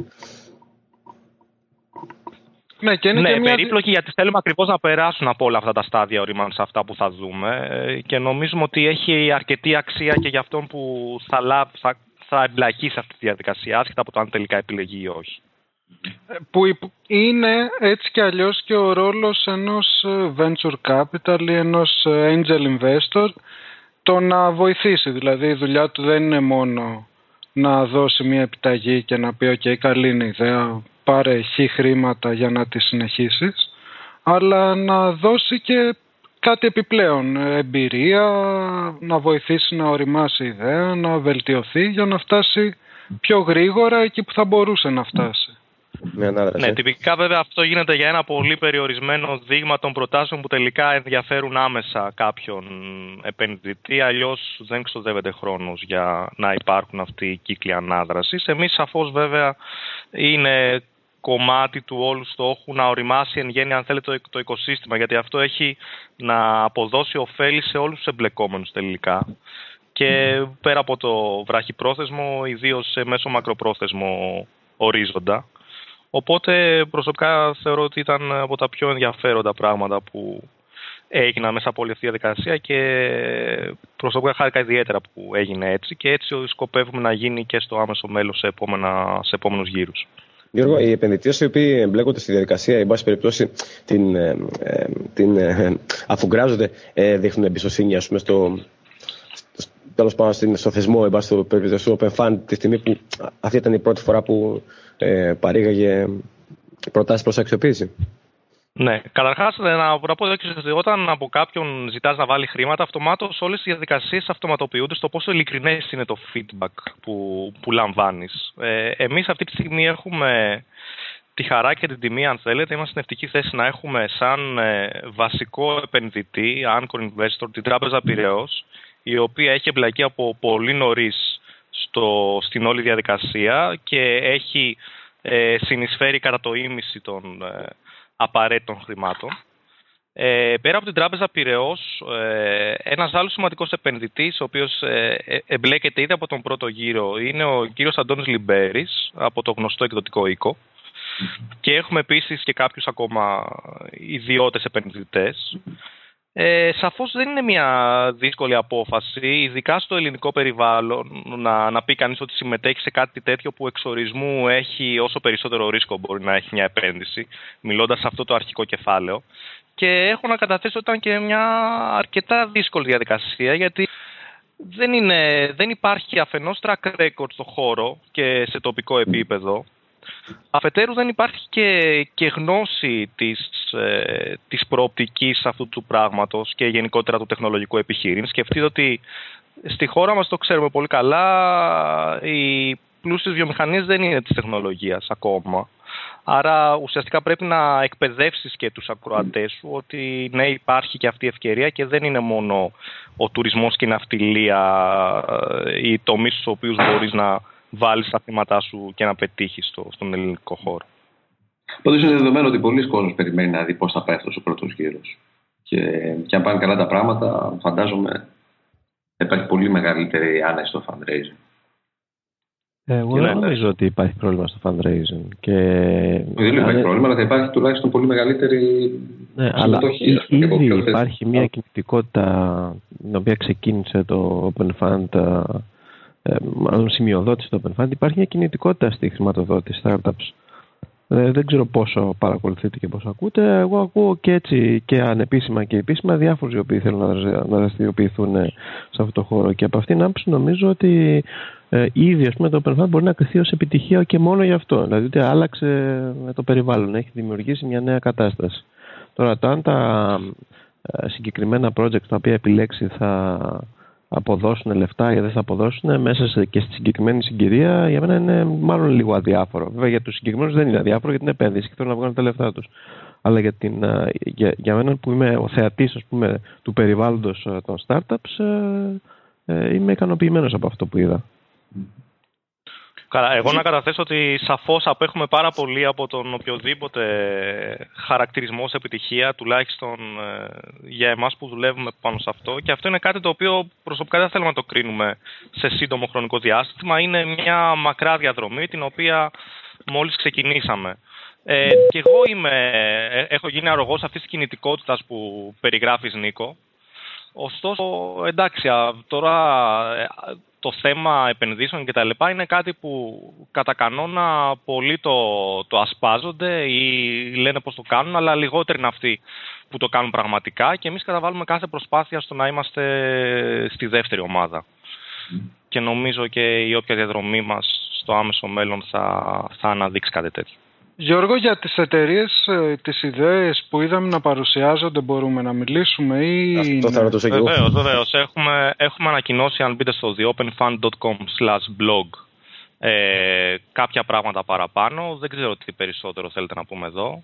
Ναι, και είναι ναι και μια... περίπλοκη, γιατί θέλουμε ακριβώς να περάσουν από όλα αυτά τα στάδια ορίμανσης αυτά που θα δούμε και νομίζουμε ότι έχει αρκετή αξία και για αυτόν που θα, λάβει, θα, θα εμπλακεί σε αυτή τη διαδικασία, άσχετα από το αν τελικά επιλεγεί ή όχι. Που είναι έτσι κι αλλιώς και ο ρόλος ενός venture capital ή ενός angel investor, το να βοηθήσει. Δηλαδή η δουλειά του δεν είναι μόνο να δώσει μια επιταγή και να πει «ΟΚ, καλή είναι η ιδέα, πάρε χι χρήματα για να τη συνεχίσεις», αλλά να δώσει και κάτι επιπλέον, εμπειρία, να βοηθήσει να οριμάσει η ιδέα, να βελτιωθεί για να φτάσει πιο γρήγορα εκεί που θα μπορούσε να φτάσει. Ναι, τυπικά βέβαια αυτό γίνεται για ένα πολύ περιορισμένο δείγμα των προτάσεων που τελικά ενδιαφέρουν άμεσα κάποιον επενδυτή, αλλιώς δεν ξοδεύεται χρόνος για να υπάρχουν αυτοί οι κύκλοι ανάδρασης. Εμείς σαφώς βέβαια είναι κομμάτι του όλου στόχου να οριμάσει εν γέννη, αν θέλετε, το, το οικοσύστημα, γιατί αυτό έχει να αποδώσει ωφέλη σε όλους τους εμπλεκόμενους τελικά. Και πέρα από το βραχυπρόθεσμο, ιδίως σε μέσο μακροπρόθεσμο ορίζοντα. Οπότε προσωπικά θεωρώ ότι ήταν από τα πιο ενδιαφέροντα πράγματα που έγιναν μέσα από όλη αυτή τη διαδικασία και προσωπικά χάρηκα ιδιαίτερα που έγινε έτσι και έτσι σκοπεύουμε να γίνει και στο άμεσο μέλλον σε, επόμενα, σε επόμενους γύρους. Γιώργο, οι επενδυτές οι οποίοι εμπλέκονται στη διαδικασία, εν πάση περιπτώσει, την, ε, την, ε, αφού γκράζονται, ε, δείχνουν εμπιστοσύνη, ας πούμε, στο, στο, τέλος πάντων, στο θεσμό, εν πάση περιπτώσει, στο Open Fund, τη στιγμή που αυτή ήταν η πρώτη φορά που ε, παρήγαγε προτάσεις προς αξιοποίηση. Ναι, καταρχάς να, να πω ότι όταν από κάποιον ζητάς να βάλει χρήματα, αυτομάτως όλες οι διαδικασίες αυτοματοποιούνται στο πόσο ειλικρινές είναι το feedback που, που λαμβάνεις. Ε, εμείς αυτή τη στιγμή έχουμε τη χαρά και την τιμή, αν θέλετε, είμαστε στην ευτυχή θέση να έχουμε σαν ε, βασικό επενδυτή, anchor investor, την Τράπεζα Πειραιώς, η οποία έχει εμπλακεί από πολύ νωρίς στο, στην όλη διαδικασία και έχει ε, συνεισφέρει κατά το ίμιση των ε, απαραίτητων χρημάτων. Ε, πέρα από την Τράπεζα Πειραιώς, ε, ένας άλλος σημαντικός επενδυτής, ο οποίος ε, εμπλέκεται ήδη από τον πρώτο γύρο, είναι ο κύριος Αντώνης Λιμπέρης, από το γνωστό εκδοτικό οίκο. Mm-hmm. Και έχουμε επίσης και κάποιους ακόμα ιδιώτες επενδυτές. Ε, σαφώς δεν είναι μια δύσκολη απόφαση, ειδικά στο ελληνικό περιβάλλον, να, να πει κανείς ότι συμμετέχει σε κάτι τέτοιο που εξορισμού έχει όσο περισσότερο ρίσκο μπορεί να έχει μια επένδυση, μιλώντας σε αυτό το αρχικό κεφάλαιο. Και έχω να καταθέσω ότι ήταν και μια αρκετά δύσκολη διαδικασία, γιατί δεν, είναι, δεν υπάρχει αφενός track record στο χώρο και σε τοπικό επίπεδο. Αφετέρου δεν υπάρχει και, και γνώση της, ε, της προοπτικής αυτού του πράγματος και γενικότερα του τεχνολογικού επιχείρην. Σκεφτείτε ότι στη χώρα μας, το ξέρουμε πολύ καλά, οι πλούσιες βιομηχανίες δεν είναι της τεχνολογίας ακόμα. Άρα ουσιαστικά πρέπει να εκπαιδεύσεις και τους ακροατές σου ότι ναι, υπάρχει και αυτή η ευκαιρία και δεν είναι μόνο ο τουρισμός και η ναυτιλία οι τομείς στους οποίους μπορείς να βάλεις τα χρήματά σου και να πετύχεις στο, στον ελληνικό χώρο. Πάντως είναι δεδομένο ότι πολλοί κόσμος περιμένει να δει πώς θα πάει αυτός ο πρώτος γύρος. Και, και αν πάνε καλά τα πράγματα, φαντάζομαι υπάρχει πολύ μεγαλύτερη άνεση στο fundraising. Εγώ δεν νομίζω ότι υπάρχει πρόβλημα στο fundraising. Και... Δεν υπάρχει αν... πρόβλημα, αλλά θα υπάρχει τουλάχιστον πολύ μεγαλύτερη ναι, συμμετοχή. Αλλά ήδη υπάρχει μια κινητικότητα την οποία ξεκίνησε το Open Fund, μάλλον σημειοδότηση του Open Fund. Υπάρχει μια κινητικότητα στη χρηματοδότηση startups. Ε, δεν ξέρω πόσο παρακολουθείτε και πόσο ακούτε. Εγώ ακούω και έτσι και ανεπίσημα και επίσημα διάφορους οι οποίοι θέλουν να δραστηριοποιηθούν σε αυτό το χώρο. Και από αυτήν την άποψη νομίζω ότι ε, ήδη ας πούμε, το Open Fund μπορεί να κριθεί ως επιτυχία και μόνο γι' αυτό. Δηλαδή ότι άλλαξε το περιβάλλον, έχει δημιουργήσει μια νέα κατάσταση. Τώρα, το αν τα ε, συγκεκριμένα project τα οποία επιλέξει θα αποδώσουν λεφτά ή δεν θα αποδώσουν μέσα σε, και στη συγκεκριμένη συγκυρία, για μένα είναι μάλλον λίγο αδιάφορο. Βέβαια για τους συγκεκριμένους δεν είναι αδιάφορο γιατί είναι επένδυση και θέλουν να βγάλουν τα λεφτά τους. Αλλά για, την, για, για μένα που είμαι ο θεατής ας πούμε, του περιβάλλοντος των startups, ε, ε, είμαι ικανοποιημένος από αυτό που είδα. Καλά, εγώ να καταθέσω ότι σαφώς απέχουμε πάρα πολύ από τον οποιοδήποτε χαρακτηρισμό σε επιτυχία, τουλάχιστον ε, για εμάς που δουλεύουμε πάνω σε αυτό. Και αυτό είναι κάτι το οποίο προσωπικά δεν θέλουμε να το κρίνουμε σε σύντομο χρονικό διάστημα. Είναι μια μακρά διαδρομή την οποία μόλις ξεκινήσαμε. Ε, και εγώ είμαι, έχω γίνει αρρωγός αυτής της κινητικότητας που περιγράφεις, Νίκο. Ωστόσο, εντάξει, τώρα το θέμα επενδύσεων και τα λοιπά είναι κάτι που κατά κανόνα πολλοί το, το ασπάζονται ή λένε πως το κάνουν, αλλά λιγότεροι είναι αυτοί που το κάνουν πραγματικά και εμείς καταβάλουμε κάθε προσπάθεια στο να είμαστε στη δεύτερη ομάδα. Mm. Και νομίζω και η όποια διαδρομή μας στο άμεσο μέλλον θα, θα αναδείξει κάτι τέτοιο. Γιώργο, για τις εταιρείες, τις ιδέες που είδαμε να παρουσιάζονται μπορούμε να μιλήσουμε ή... Αυτό θα ρωτούσα και εγώ. Βεβαίως, βεβαίως. Έχουμε, έχουμε ανακοινώσει, αν μπείτε στο theopenfund dot com slash blog, ε, κάποια πράγματα παραπάνω. Δεν ξέρω τι περισσότερο θέλετε να πούμε εδώ.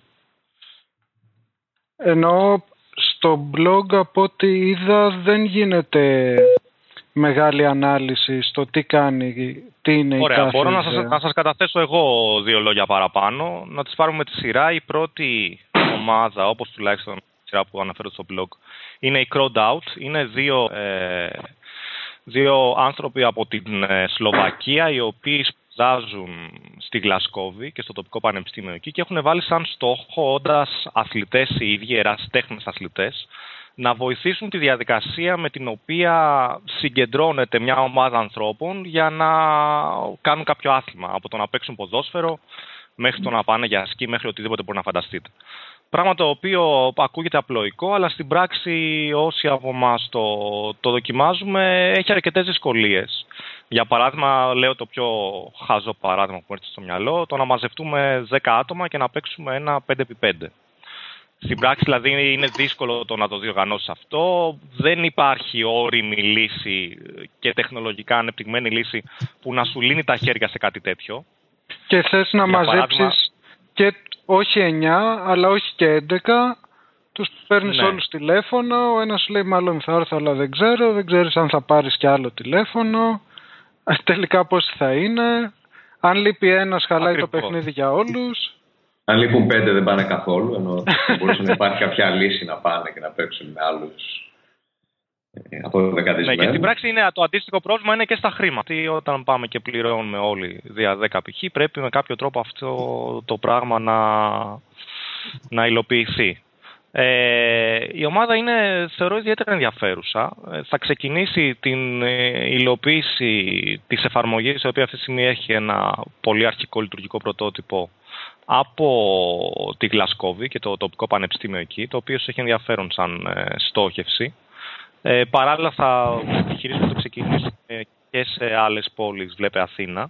Ενώ στο blog από ό,τι είδα δεν γίνεται μεγάλη ανάλυση στο τι κάνει, τι είναι. Ωραία, η κάθε μπορώ να σας, να σας καταθέσω εγώ δύο λόγια παραπάνω. Να τις πάρουμε με τη σειρά. Η πρώτη ομάδα, όπως τουλάχιστον η σειρά που αναφέρω στο blog, είναι η Crowd Out. Είναι δύο, ε, δύο άνθρωποι από την ε, Σλοβακία, οι οποίοι σπουδάζουν στη Γλασκόβη και στο τοπικό πανεπιστήμιο εκεί και έχουν βάλει σαν στόχο, όντας αθλητές οι ίδιοι, ερασιτέχνες αθλητές, να βοηθήσουν τη διαδικασία με την οποία συγκεντρώνεται μια ομάδα ανθρώπων για να κάνουν κάποιο άθλημα. Από το να παίξουν ποδόσφαιρο μέχρι το να πάνε για σκι, μέχρι οτιδήποτε μπορεί να φανταστείτε. Πράγμα το οποίο ακούγεται απλοϊκό, αλλά στην πράξη όσοι από εμάς το, το δοκιμάζουμε έχει αρκετές δυσκολίες. Για παράδειγμα, λέω το πιο χαζό παράδειγμα που έρχεται στο μυαλό, το να μαζευτούμε δέκα άτομα και να παίξουμε ένα πέντε επί πέντε. Στην πράξη δηλαδή είναι δύσκολο το να το διοργανώσεις αυτό, δεν υπάρχει όριμη λύση και τεχνολογικά ανεπτυγμένη λύση που να σου λύνει τα χέρια σε κάτι τέτοιο. Και θες να Για μαζέψεις παράδειγμα, και όχι εννιά, αλλά όχι και έντεκα, τους παίρνεις ναι. όλους τηλέφωνο, ο ένας σου λέει μάλλον θα έρθω αλλά δεν ξέρω, δεν ξέρεις αν θα πάρεις κι άλλο τηλέφωνο, τελικά πώς θα είναι, αν λείπει ένας χαλάει Ακριβώς. το παιχνίδι για όλους. Αν λείπουν πέντε δεν πάνε καθόλου, ενώ θα μπορούσε να υπάρχει κάποια λύση να πάνε και να παίξουν με άλλους αποδεκατισμένους. Ναι, και στην πράξη είναι, το αντίστοιχο πρόβλημα είναι και στα χρήματα. Όταν πάμε και πληρώνουμε όλοι δια δέκα π.χ. πρέπει με κάποιο τρόπο αυτό το πράγμα να, να υλοποιηθεί. Ε, η ομάδα είναι, θεωρώ, ιδιαίτερα ενδιαφέρουσα. Ε, θα ξεκινήσει την υλοποίηση της εφαρμογής, η οποία αυτή τη στιγμή έχει ένα πολύ αρχικό λειτουργικό πρωτότυπο από τη Γλασκόβη και το τοπικό πανεπιστήμιο εκεί, το οποίο έχει ενδιαφέρον σαν ε, στόχευση. Ε, παράλληλα θα επιχειρήσουμε να το ξεκινήσει και σε άλλες πόλεις, βλέπε Αθήνα.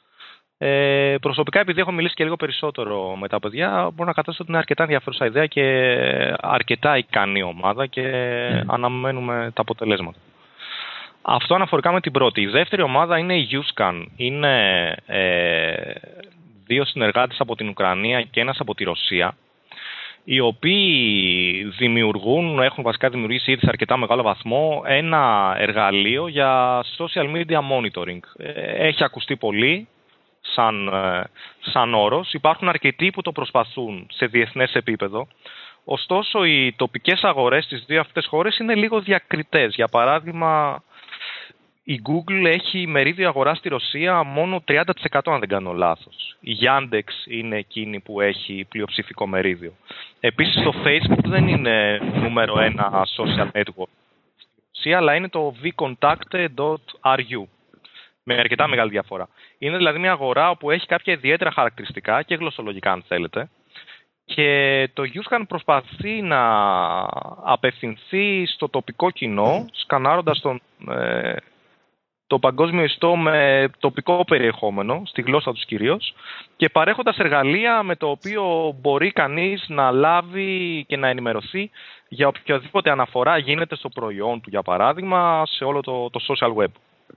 Ε, προσωπικά, επειδή έχω μιλήσει και λίγο περισσότερο με τα παιδιά, μπορώ να καταστήσω ότι είναι αρκετά ενδιαφέρουσα ιδέα και αρκετά ικανή ομάδα και mm. αναμένουμε τα αποτελέσματα. Αυτό αναφορικά με την πρώτη. Η δεύτερη ομάδα είναι η Uscan. Είναι ε, δύο συνεργάτες από την Ουκρανία και ένας από τη Ρωσία, οι οποίοι δημιουργούν, έχουν βασικά δημιουργήσει ήδη σε αρκετά μεγάλο βαθμό ένα εργαλείο για social media monitoring. Έχει ακουστεί πολύ σαν, σαν όρος. Υπάρχουν αρκετοί που το προσπαθούν σε διεθνές επίπεδο. Ωστόσο, οι τοπικές αγορές στις δύο αυτές χώρες είναι λίγο διακριτές. Για παράδειγμα, η Google έχει μερίδιο αγορά στη Ρωσία μόνο τριάντα τοις εκατό αν δεν κάνω λάθος. Η Yandex είναι εκείνη που έχει πλειοψηφικό μερίδιο. Επίσης το Facebook δεν είναι νούμερο ένα social network στη Ρωσία, αλλά είναι το vcontact τελεία ru. Με αρκετά μεγάλη διαφορά. Είναι δηλαδή μια αγορά όπου έχει κάποια ιδιαίτερα χαρακτηριστικά και γλωσσολογικά αν θέλετε. Και το Uscan προσπαθεί να απευθυνθεί στο τοπικό κοινό, σκανάροντας τον... Ε, το παγκόσμιο ιστό με τοπικό περιεχόμενο, στη γλώσσα τους κυρίως, και παρέχοντας εργαλεία με το οποίο μπορεί κανείς να λάβει και να ενημερωθεί για οποιαδήποτε αναφορά γίνεται στο προϊόν του, για παράδειγμα, σε όλο το, το social web.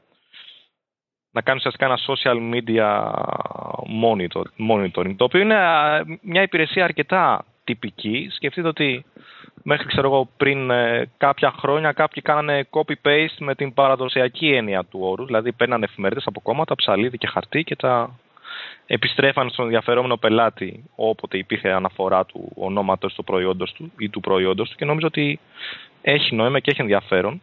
Να κάνει ουσιαστικά ένα social media monitoring, το οποίο είναι μια υπηρεσία αρκετά τυπική. Σκεφτείτε ότι μέχρι ξέρω εγώ, πριν ε, κάποια χρόνια κάποιοι κάνανε copy-paste με την παραδοσιακή έννοια του όρου, δηλαδή παίρνανε εφημερίδες από κόμματα, ψαλίδι και χαρτί και τα επιστρέφαν στον ενδιαφερόμενο πελάτη όποτε υπήρχε αναφορά του ονόματος του προϊόντος του ή του προϊόντος του, και νομίζω ότι έχει νόημα και έχει ενδιαφέρον.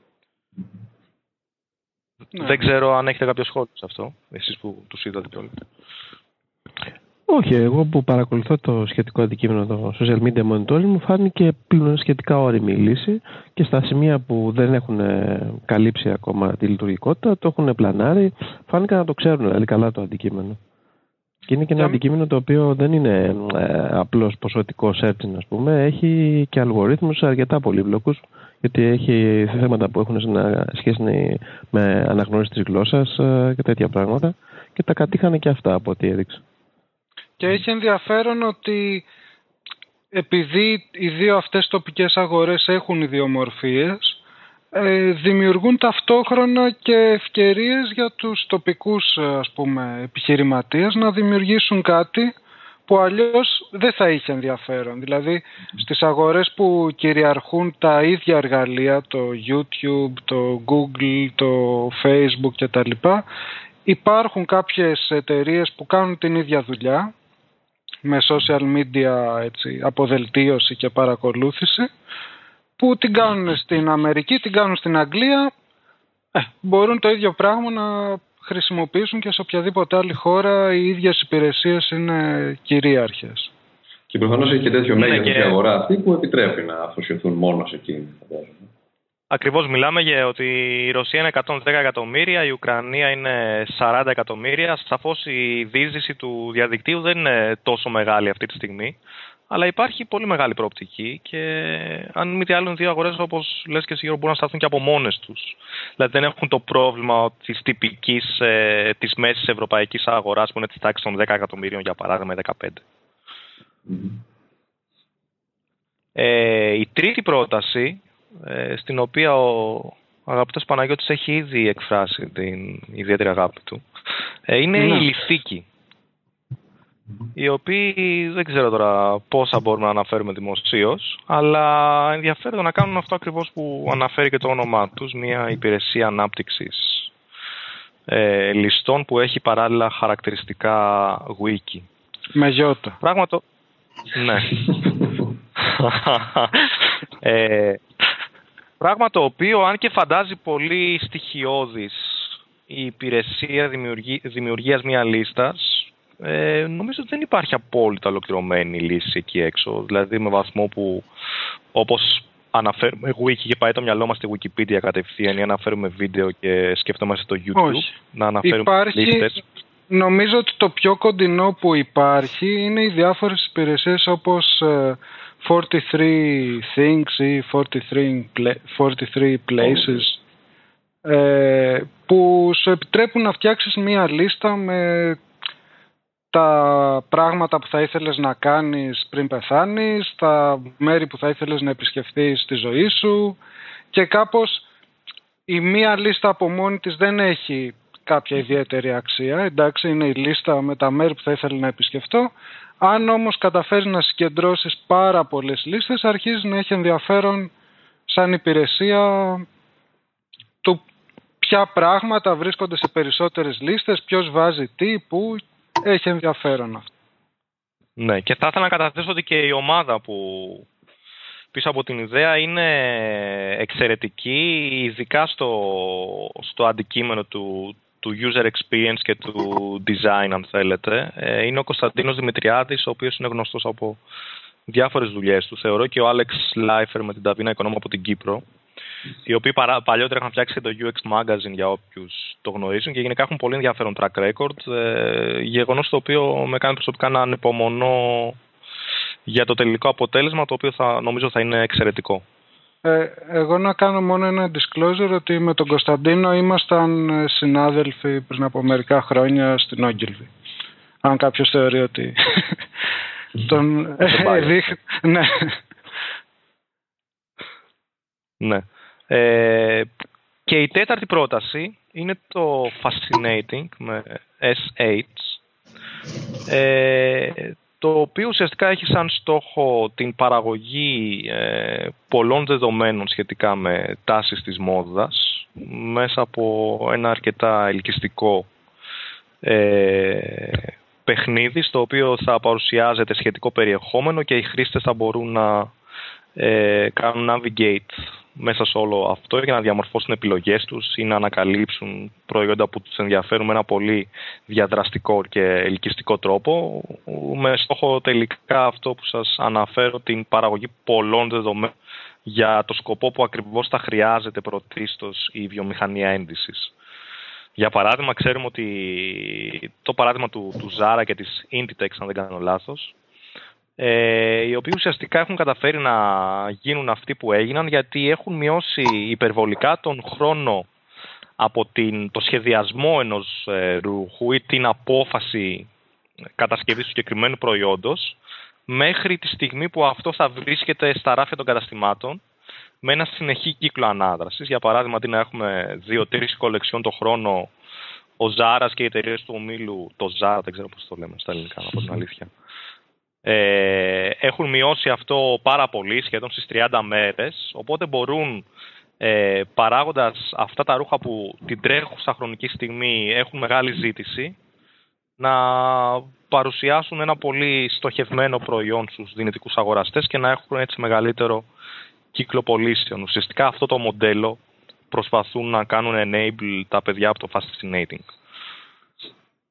Ναι. Δεν ξέρω αν έχετε κάποιο σχόλιο σε αυτό, εσείς που τους είδατε όλοι. Όχι, εγώ που παρακολουθώ το σχετικό αντικείμενο, το social media monitoring, μου φάνηκε πλέον σχετικά όριμη η λύση και στα σημεία που δεν έχουν καλύψει ακόμα τη λειτουργικότητα, το έχουν πλανάρει, φάνηκαν να το ξέρουν δηλαδή καλά το αντικείμενο. Και είναι και ένα yeah. αντικείμενο το οποίο δεν είναι ε, απλώς ποσοτικό searching, ας πούμε, έχει και αλγορίθμους αρκετά πολύπλοκους, γιατί έχει θέματα που έχουν σχέση με αναγνώριση της γλώσσας ε, και τέτοια πράγματα, και τα κατήχανε και αυτά από ό,τι έδειξε. Και έχει ενδιαφέρον ότι επειδή οι δύο αυτές τοπικές αγορές έχουν ιδιομορφίες, ε, δημιουργούν ταυτόχρονα και ευκαιρίες για τους τοπικούς, ας πούμε, επιχειρηματίες να δημιουργήσουν κάτι που αλλιώς δεν θα είχε ενδιαφέρον. Δηλαδή στις αγορές που κυριαρχούν τα ίδια εργαλεία, το YouTube, το Google, το Facebook κτλ., υπάρχουν κάποιες εταιρείες που κάνουν την ίδια δουλειά με social media, έτσι, αποδελτίωση και παρακολούθηση, που την κάνουν στην Αμερική, την κάνουν στην Αγγλία, ε, μπορούν το ίδιο πράγμα να χρησιμοποιήσουν και σε οποιαδήποτε άλλη χώρα οι ίδιες υπηρεσίες είναι κυρίαρχες. Και προφανώς έχει και τέτοιο ναι, μέγεθος και... η αγορά αυτή που επιτρέπει να αφοσιωθούν μόνο σε εκείνη. Ακριβώς, μιλάμε για ότι η Ρωσία είναι εκατόν δέκα εκατομμύρια, η Ουκρανία είναι σαράντα εκατομμύρια. Σαφώς η δίσδυση του διαδικτύου δεν είναι τόσο μεγάλη αυτή τη στιγμή. Αλλά υπάρχει πολύ μεγάλη προοπτική και αν μη τι άλλο, δύο αγορές, όπως λες και εσύ, μπορούν να σταθούν και από μόνες τους. Δηλαδή δεν έχουν το πρόβλημα της τυπικής, ε, της μέσης ευρωπαϊκής αγοράς που είναι της τάξης των δέκα εκατομμύριων, για παράδειγμα, δεκαπέντε. Mm-hmm. Ε, η τρίτη πρόταση, ε, στην οποία ο αγαπητός Παναγιώτης έχει ήδη εκφράσει την ιδιαίτερη αγάπη του, ε, είναι mm-hmm. η ληφτήκη. Οι οποίοι δεν ξέρω τώρα πόσα μπορούμε να αναφέρουμε δημοσίως, αλλά ενδιαφέρον να κάνουν αυτό ακριβώς που αναφέρει και το όνομά τους, μια υπηρεσία ανάπτυξης ε, ληστών που έχει παράλληλα χαρακτηριστικά wiki. Με γιώτα. Πράγμα το... ναι. ε, πράγμα το οποίο, αν και φαντάζει πολύ στοιχειώδης η υπηρεσία δημιουργία, δημιουργίας μια λίστας, Ε, νομίζω ότι δεν υπάρχει απόλυτα ολοκληρωμένη λύση εκεί έξω. Δηλαδή με βαθμό που, όπως αναφέρουμε wiki και πάει το μυαλό μας στη Wikipedia κατευθείαν ή αναφέρουμε βίντεο και σκεφτόμαστε το YouTube. Όχι. Να αναφέρουμε υπάρχει, λίστες. Νομίζω ότι το πιο κοντινό που υπάρχει είναι οι διάφορες υπηρεσίες όπως uh, φορty three things ή φορty three places oh. ε, που σου επιτρέπουν να φτιάξεις μία λίστα με τα πράγματα που θα ήθελες να κάνεις πριν πεθάνεις, τα μέρη που θα ήθελες να επισκεφθείς στη ζωή σου και κάπως η μία λίστα από μόνη της δεν έχει κάποια ιδιαίτερη αξία. Εντάξει, είναι η λίστα με τα μέρη που θα ήθελα να επισκεφτώ. Αν όμως καταφέρεις να συγκεντρώσεις πάρα πολλές λίστες, αρχίζει να έχει ενδιαφέρον σαν υπηρεσία του ποια πράγματα βρίσκονται σε περισσότερες λίστες, ποιος βάζει τι, πού. Έχει ενδιαφέρον αυτό. Ναι, και θα ήθελα να καταθέσω ότι και η ομάδα που πίσω από την ιδέα είναι εξαιρετική, ειδικά στο, στο αντικείμενο του, του user experience και του design, αν θέλετε. Είναι ο Κωνσταντίνος Δημητριάδης, ο οποίος είναι γνωστός από διάφορες δουλειές του. Θεωρώ και ο Άλεξ Λάιφερ με την Ταβίνα Οικονόμου από την Κύπρο, οι οποίοι παρά, παλιότερα είχαν φτιάξει το γιου εξ Magazine για όποιους το γνωρίζουν και γενικά έχουν πολύ ενδιαφέρον track record, ε, γεγονός το οποίο με κάνει προσωπικά να ανυπομονώ για το τελικό αποτέλεσμα, το οποίο θα, νομίζω θα είναι εξαιρετικό. Ε, εγώ να κάνω μόνο ένα disclosure ότι με τον Κωνσταντίνο ήμασταν συνάδελφοι πριν από μερικά χρόνια στην Ogilvy. Αν κάποιος θεωρεί ότι τον δείχνει. Ναι. Ναι. Ε, και η τέταρτη πρόταση είναι το Fascinating με ες έιτς, ε, το οποίο ουσιαστικά έχει σαν στόχο την παραγωγή ε, πολλών δεδομένων σχετικά με τάσεις της μόδας μέσα από ένα αρκετά ελκυστικό ε, παιχνίδι, στο οποίο θα παρουσιάζεται σχετικό περιεχόμενο και οι χρήστες θα μπορούν να ε, κάνουν navigate μέσα σε όλο αυτό για να διαμορφώσουν επιλογές τους ή να ανακαλύψουν προϊόντα που τους ενδιαφέρουν με ένα πολύ διαδραστικό και ελκυστικό τρόπο, με στόχο τελικά αυτό που σας αναφέρω, την παραγωγή πολλών δεδομένων για το σκοπό που ακριβώς θα χρειάζεται πρωτίστως η βιομηχανία ένδυσης. Για παράδειγμα, ξέρουμε ότι το παράδειγμα του, του Zara και της Inditex, αν δεν κάνω λάθος, Ε, οι οποίοι ουσιαστικά έχουν καταφέρει να γίνουν αυτοί που έγιναν γιατί έχουν μειώσει υπερβολικά τον χρόνο από την, το σχεδιασμό ενός ε, ρούχου ή την απόφαση κατασκευής του συγκεκριμένου προϊόντος μέχρι τη στιγμή που αυτό θα βρίσκεται στα ράφια των καταστημάτων με ένα συνεχή κύκλο ανάδρασης. Για παράδειγμα, αντί να έχουμε δύο-τρεις κολεξιόν το χρόνο, ο Ζάρας και οι εταιρείες του ομίλου, το Zara, δεν ξέρω πώς το λέμε στα ελληνικά, να πω την αλήθεια, Ε, έχουν μειώσει αυτό πάρα πολύ, σχεδόν στις τριάντα μέρες, οπότε μπορούν ε, παράγοντας αυτά τα ρούχα που την τρέχουσα χρονική στιγμή έχουν μεγάλη ζήτηση να παρουσιάσουν ένα πολύ στοχευμένο προϊόν στους δυνητικούς αγοραστές και να έχουν έτσι μεγαλύτερο κύκλο πωλήσεων. Ουσιαστικά αυτό το μοντέλο προσπαθούν να κάνουν enable τα παιδιά από το Fascinating.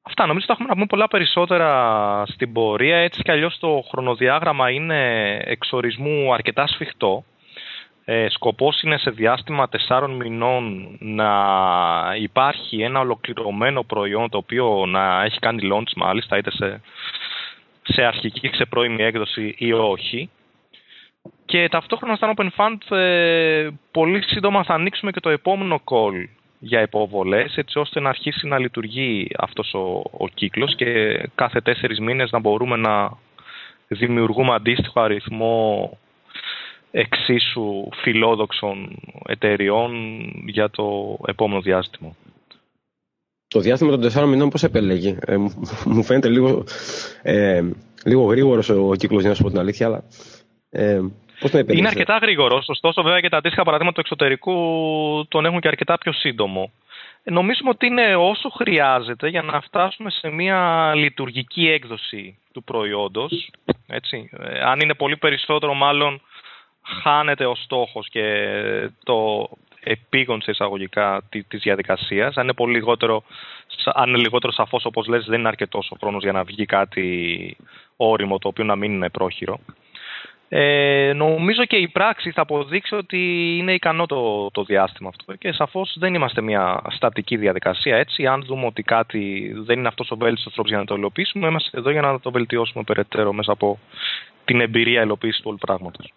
Αυτά, νομίζω ότι θα έχουμε να πούμε πολλά περισσότερα στην πορεία. Έτσι κι αλλιώς το χρονοδιάγραμμα είναι εξορισμού αρκετά σφιχτό. Ε, σκοπός είναι σε διάστημα τεσσάρων μηνών να υπάρχει ένα ολοκληρωμένο προϊόν το οποίο να έχει κάνει launch μάλιστα, είτε σε, σε αρχική, σε πρώιμη έκδοση ή όχι. Και ταυτόχρονα στα Open Fund ε, πολύ σύντομα θα ανοίξουμε και το επόμενο call για υποβολές, έτσι ώστε να αρχίσει να λειτουργεί αυτός ο, ο κύκλος και κάθε τέσσερις μήνες να μπορούμε να δημιουργούμε αντίστοιχο αριθμό εξίσου φιλόδοξων εταιριών για το επόμενο διάστημα. Το διάστημα των τεσσάρων μηνών πώς επέλεγε? Ε, μου φαίνεται λίγο, ε, λίγο γρήγορος ο κύκλος, για να σου πω την αλήθεια, αλλά ε, πώς το επέλεγε? Είναι αρκετά γρήγορος, ωστόσο βέβαια και τα αντίστοιχα παραδείγματα του εξωτερικού τον έχουν και αρκετά πιο σύντομο. Νομίζουμε ότι είναι όσο χρειάζεται για να φτάσουμε σε μια λειτουργική έκδοση του προϊόντος. Έτσι. Ε, αν είναι πολύ περισσότερο, μάλλον χάνεται ο στόχος και το επίγον σε εισαγωγικά της διαδικασίας. Αν είναι, πολύ λιγότερο, αν είναι λιγότερο σαφώς, όπως λες, δεν είναι αρκετός ο χρόνος για να βγει κάτι όριμο το οποίο να μην είναι πρόχειρο. Ε, νομίζω και η πράξη θα αποδείξει ότι είναι ικανό το, το διάστημα αυτό και σαφώς δεν είμαστε μια στατική διαδικασία. Έτσι, αν δούμε ότι κάτι δεν είναι αυτός ο βέλτιστος τρόπος για να το υλοποιήσουμε, είμαστε εδώ για να το βελτιώσουμε περαιτέρω μέσα από την εμπειρία υλοποίησης του όλου πράγματος.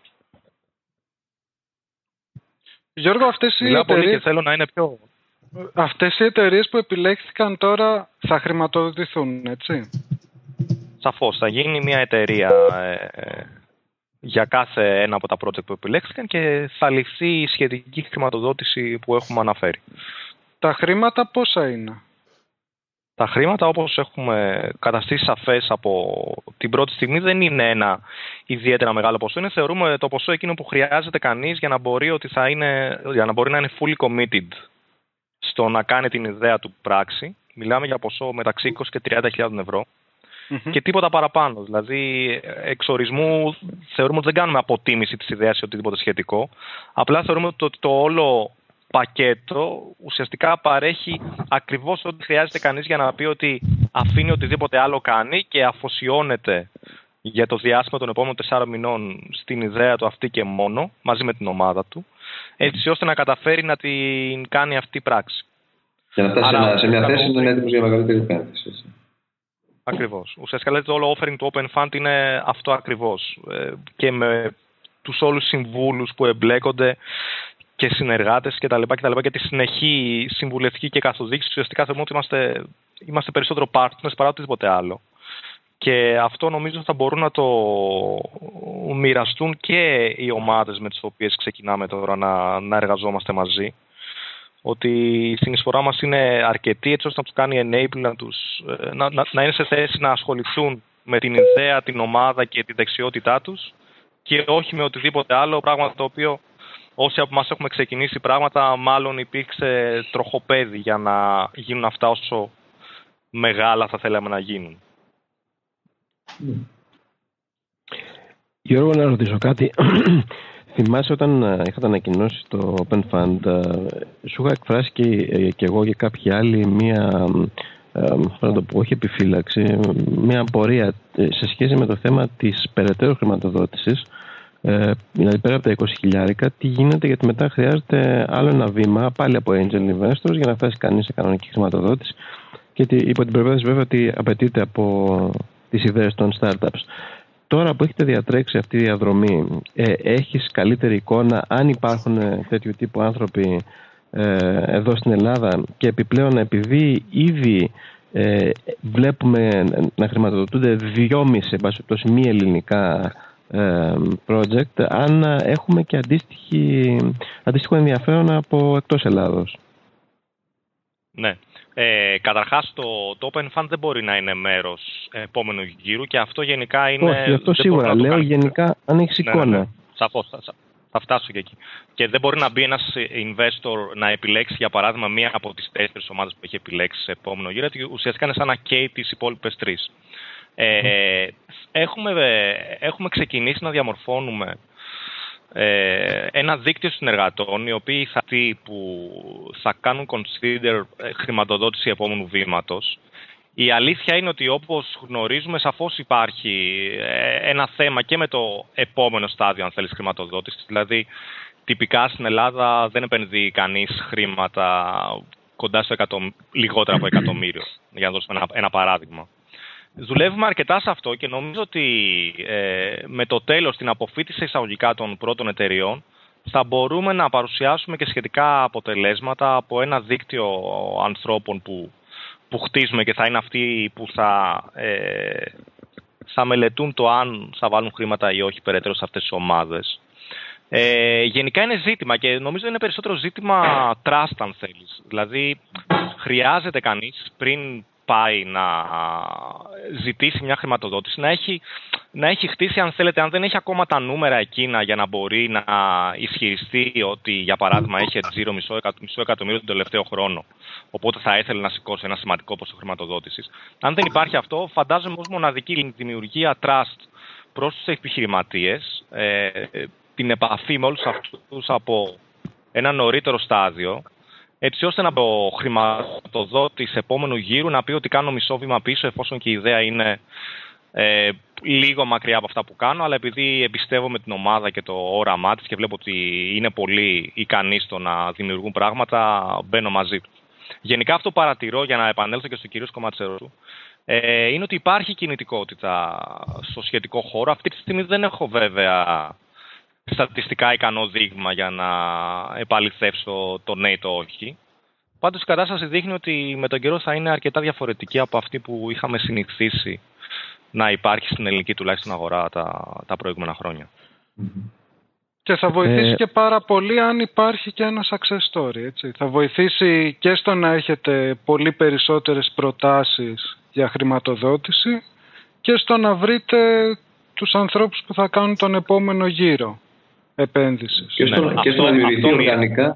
Γιώργο, αυτές οι Μιλάω εταιρείες... πολύ και θέλω να είναι πιο... Αυτές οι εταιρείες που επιλέχθηκαν τώρα θα χρηματοδοτηθούν, έτσι? Σαφώς, θα γίνει μια εταιρεία ε, για κάθε ένα από τα project που επιλέχθηκαν και θα ληφθεί η σχετική χρηματοδότηση που έχουμε αναφέρει. Τα χρήματα πόσα είναι? Τα χρήματα, όπως έχουμε καταστήσει σαφές από την πρώτη στιγμή, δεν είναι ένα ιδιαίτερα μεγάλο ποσό. Είναι, θεωρούμε, το ποσό εκείνο που χρειάζεται κανείς για να μπορεί, ότι θα είναι, για να, μπορεί να είναι fully committed στο να κάνει την ιδέα του πράξη. Μιλάμε για ποσό μεταξύ είκοσι και τριάντα χιλιάδες ευρώ. Mm-hmm. Και τίποτα παραπάνω. Δηλαδή, εξ ορισμού θεωρούμε ότι δεν κάνουμε αποτίμηση της ιδέας ή οτιδήποτε σχετικό. Απλά θεωρούμε ότι το, το όλο πακέτο ουσιαστικά παρέχει ακριβώς ό,τι χρειάζεται κανείς για να πει ότι αφήνει οτιδήποτε άλλο κάνει και αφοσιώνεται για το διάστημα των επόμενων τεσσάρων μηνών στην ιδέα του αυτή και μόνο, μαζί με την ομάδα του, έτσι ώστε να καταφέρει να την κάνει αυτή πράξη. Για να φτάσει Άρα, σε μια θέση να είναι έτοιμος για μεγαλύτερη επένδυση. Ακριβώς. Ουσιαστικά δηλαδή, το όλο offering του Open Fund είναι αυτό ακριβώς. Και με τους όλους συμβούλους που εμπλέκονται και συνεργάτες και τα λοιπά και τα λοιπά και τη συνεχή συμβουλευτική και καθοδήγηση, ουσιαστικά θεωρούμε ότι είμαστε, είμαστε περισσότερο partners παρά οτιδήποτε άλλο. Και αυτό νομίζω θα μπορούν να το μοιραστούν και οι ομάδες με τις οποίες ξεκινάμε τώρα να, να εργαζόμαστε μαζί. Ότι η συνεισφορά μας είναι αρκετή έτσι ώστε να τους κάνει enable, να, τους, να, να, να είναι σε θέση να ασχοληθούν με την ιδέα, την ομάδα και τη δεξιότητά τους και όχι με οτιδήποτε άλλο, πράγμα το οποίο όσοι από εμάς έχουμε ξεκινήσει πράγματα, μάλλον υπήρξε τροχοπέδι για να γίνουν αυτά όσο μεγάλα θα θέλαμε να γίνουν. Mm. Γιώργο, να ρωτήσω κάτι. Θυμάσαι όταν είχατε ανακοινώσει το Open Fund, σου είχα εκφράσει και, και εγώ και κάποιοι άλλοι μία, να το πω, όχι επιφύλαξη, μία απορία σε σχέση με το θέμα της περαιτέρω χρηματοδότησης. Ε, δηλαδή πέρα από τα είκοσι χιλιάρικα, τι γίνεται, γιατί μετά χρειάζεται άλλο ένα βήμα πάλι από angel investors για να φτάσει κανείς σε κανονική χρηματοδότηση και υπό την προπόθεση βέβαια ότι απαιτείται από τις ιδέες των startups. Τώρα που έχετε διατρέξει αυτή τη διαδρομή, ε, έχεις καλύτερη εικόνα αν υπάρχουν τέτοιου τύπου άνθρωποι ε, εδώ στην Ελλάδα και επιπλέον επειδή ήδη ε, βλέπουμε να χρηματοδοτούνται δυόμιση εν μη ελληνικά project, αν έχουμε και αντίστοιχο ενδιαφέρον από εκτός Ελλάδος. Ναι. Ε, καταρχάς το, το Open Fund δεν μπορεί να είναι μέρος επόμενου γύρου και αυτό γενικά είναι... Όχι, αυτό σίγουρα. Λέω κάνει. Γενικά αν έχεις εικόνα. Ναι, ναι, ναι. Σαφώς, θα, θα φτάσω και εκεί. Και δεν μπορεί να μπει ένας investor να επιλέξει για παράδειγμα μία από τις τέσσερις ομάδες που έχει επιλέξει σε επόμενο γύρο, γιατί ουσιαστικά είναι σαν να καίει τις υπόλοιπες τρεις. Ε, έχουμε, έχουμε ξεκινήσει να διαμορφώνουμε ε, ένα δίκτυο συνεργατών οι οποίοι θα, που θα κάνουν consider χρηματοδότηση επόμενου βήματος Η αλήθεια είναι ότι όπως γνωρίζουμε σαφώς υπάρχει ένα θέμα και με το επόμενο στάδιο, αν θέλεις, χρηματοδότησης. Δηλαδή, τυπικά στην Ελλάδα δεν επενδύει κανείς χρήματα κοντά στο εκατομμύριο, λιγότερα από εκατομμύριο, για να δώσουμε ένα, ένα παράδειγμα. Δουλεύουμε αρκετά σε αυτό και νομίζω ότι ε, με το τέλος, την αποφύτιση εισαγωγικά των πρώτων εταιριών, θα μπορούμε να παρουσιάσουμε και σχετικά αποτελέσματα από ένα δίκτυο ανθρώπων που, που χτίζουμε και θα είναι αυτοί που θα, ε, θα μελετούν το αν θα βάλουν χρήματα ή όχι περαιτέρω σε αυτές τις ομάδες. Ε, γενικά είναι ζήτημα και νομίζω είναι περισσότερο ζήτημα trust, αν θέλεις. Δηλαδή χρειάζεται κανείς πριν πάει να ζητήσει μια χρηματοδότηση να έχει, να έχει χτίσει, αν θέλετε, αν δεν έχει ακόμα τα νούμερα εκείνα για να μπορεί να ισχυριστεί ότι, για παράδειγμα, έχει τζίρο μισό, μισό εκατομμύριο τον τελευταίο χρόνο, οπότε θα ήθελε να σηκώσει ένα σημαντικό ποσό χρηματοδότησης. Αν δεν υπάρχει αυτό, φαντάζομαι ως μοναδική δημιουργία trust προς τους επιχειρηματίες, ε, την επαφή με όλους αυτούς από ένα νωρίτερο στάδιο, έτσι ώστε να το χρηματοδότης επόμενου γύρου να πει ότι κάνω μισό βήμα πίσω, εφόσον και η ιδέα είναι ε, λίγο μακριά από αυτά που κάνω, αλλά επειδή εμπιστεύομαι την ομάδα και το όραμά της και βλέπω ότι είναι πολύ ικανοί στο να δημιουργούν πράγματα, μπαίνω μαζί τους. Γενικά αυτό παρατηρώ, για να επανέλθω και στο κύριο Σκοματσερού, ε, είναι ότι υπάρχει κινητικότητα στο σχετικό χώρο. Αυτή τη στιγμή δεν έχω βέβαια στατιστικά ικανό δείγμα για να επαληθεύσω το ναι ή το όχι. Πάντως η κατάσταση δείχνει ότι με τον καιρό θα είναι αρκετά διαφορετική από αυτή που είχαμε συνηθίσει να υπάρχει στην ελληνική τουλάχιστον αγορά τα, τα προηγούμενα χρόνια. Και θα βοηθήσει ε... και πάρα πολύ αν υπάρχει και ένα success story. Έτσι. Θα βοηθήσει και στο να έχετε πολύ περισσότερες προτάσεις για χρηματοδότηση και στο να βρείτε τους ανθρώπους που θα κάνουν τον επόμενο γύρο επένδυσης. Και στο, ναι, και στο να δημιουργηθεί οργανικά.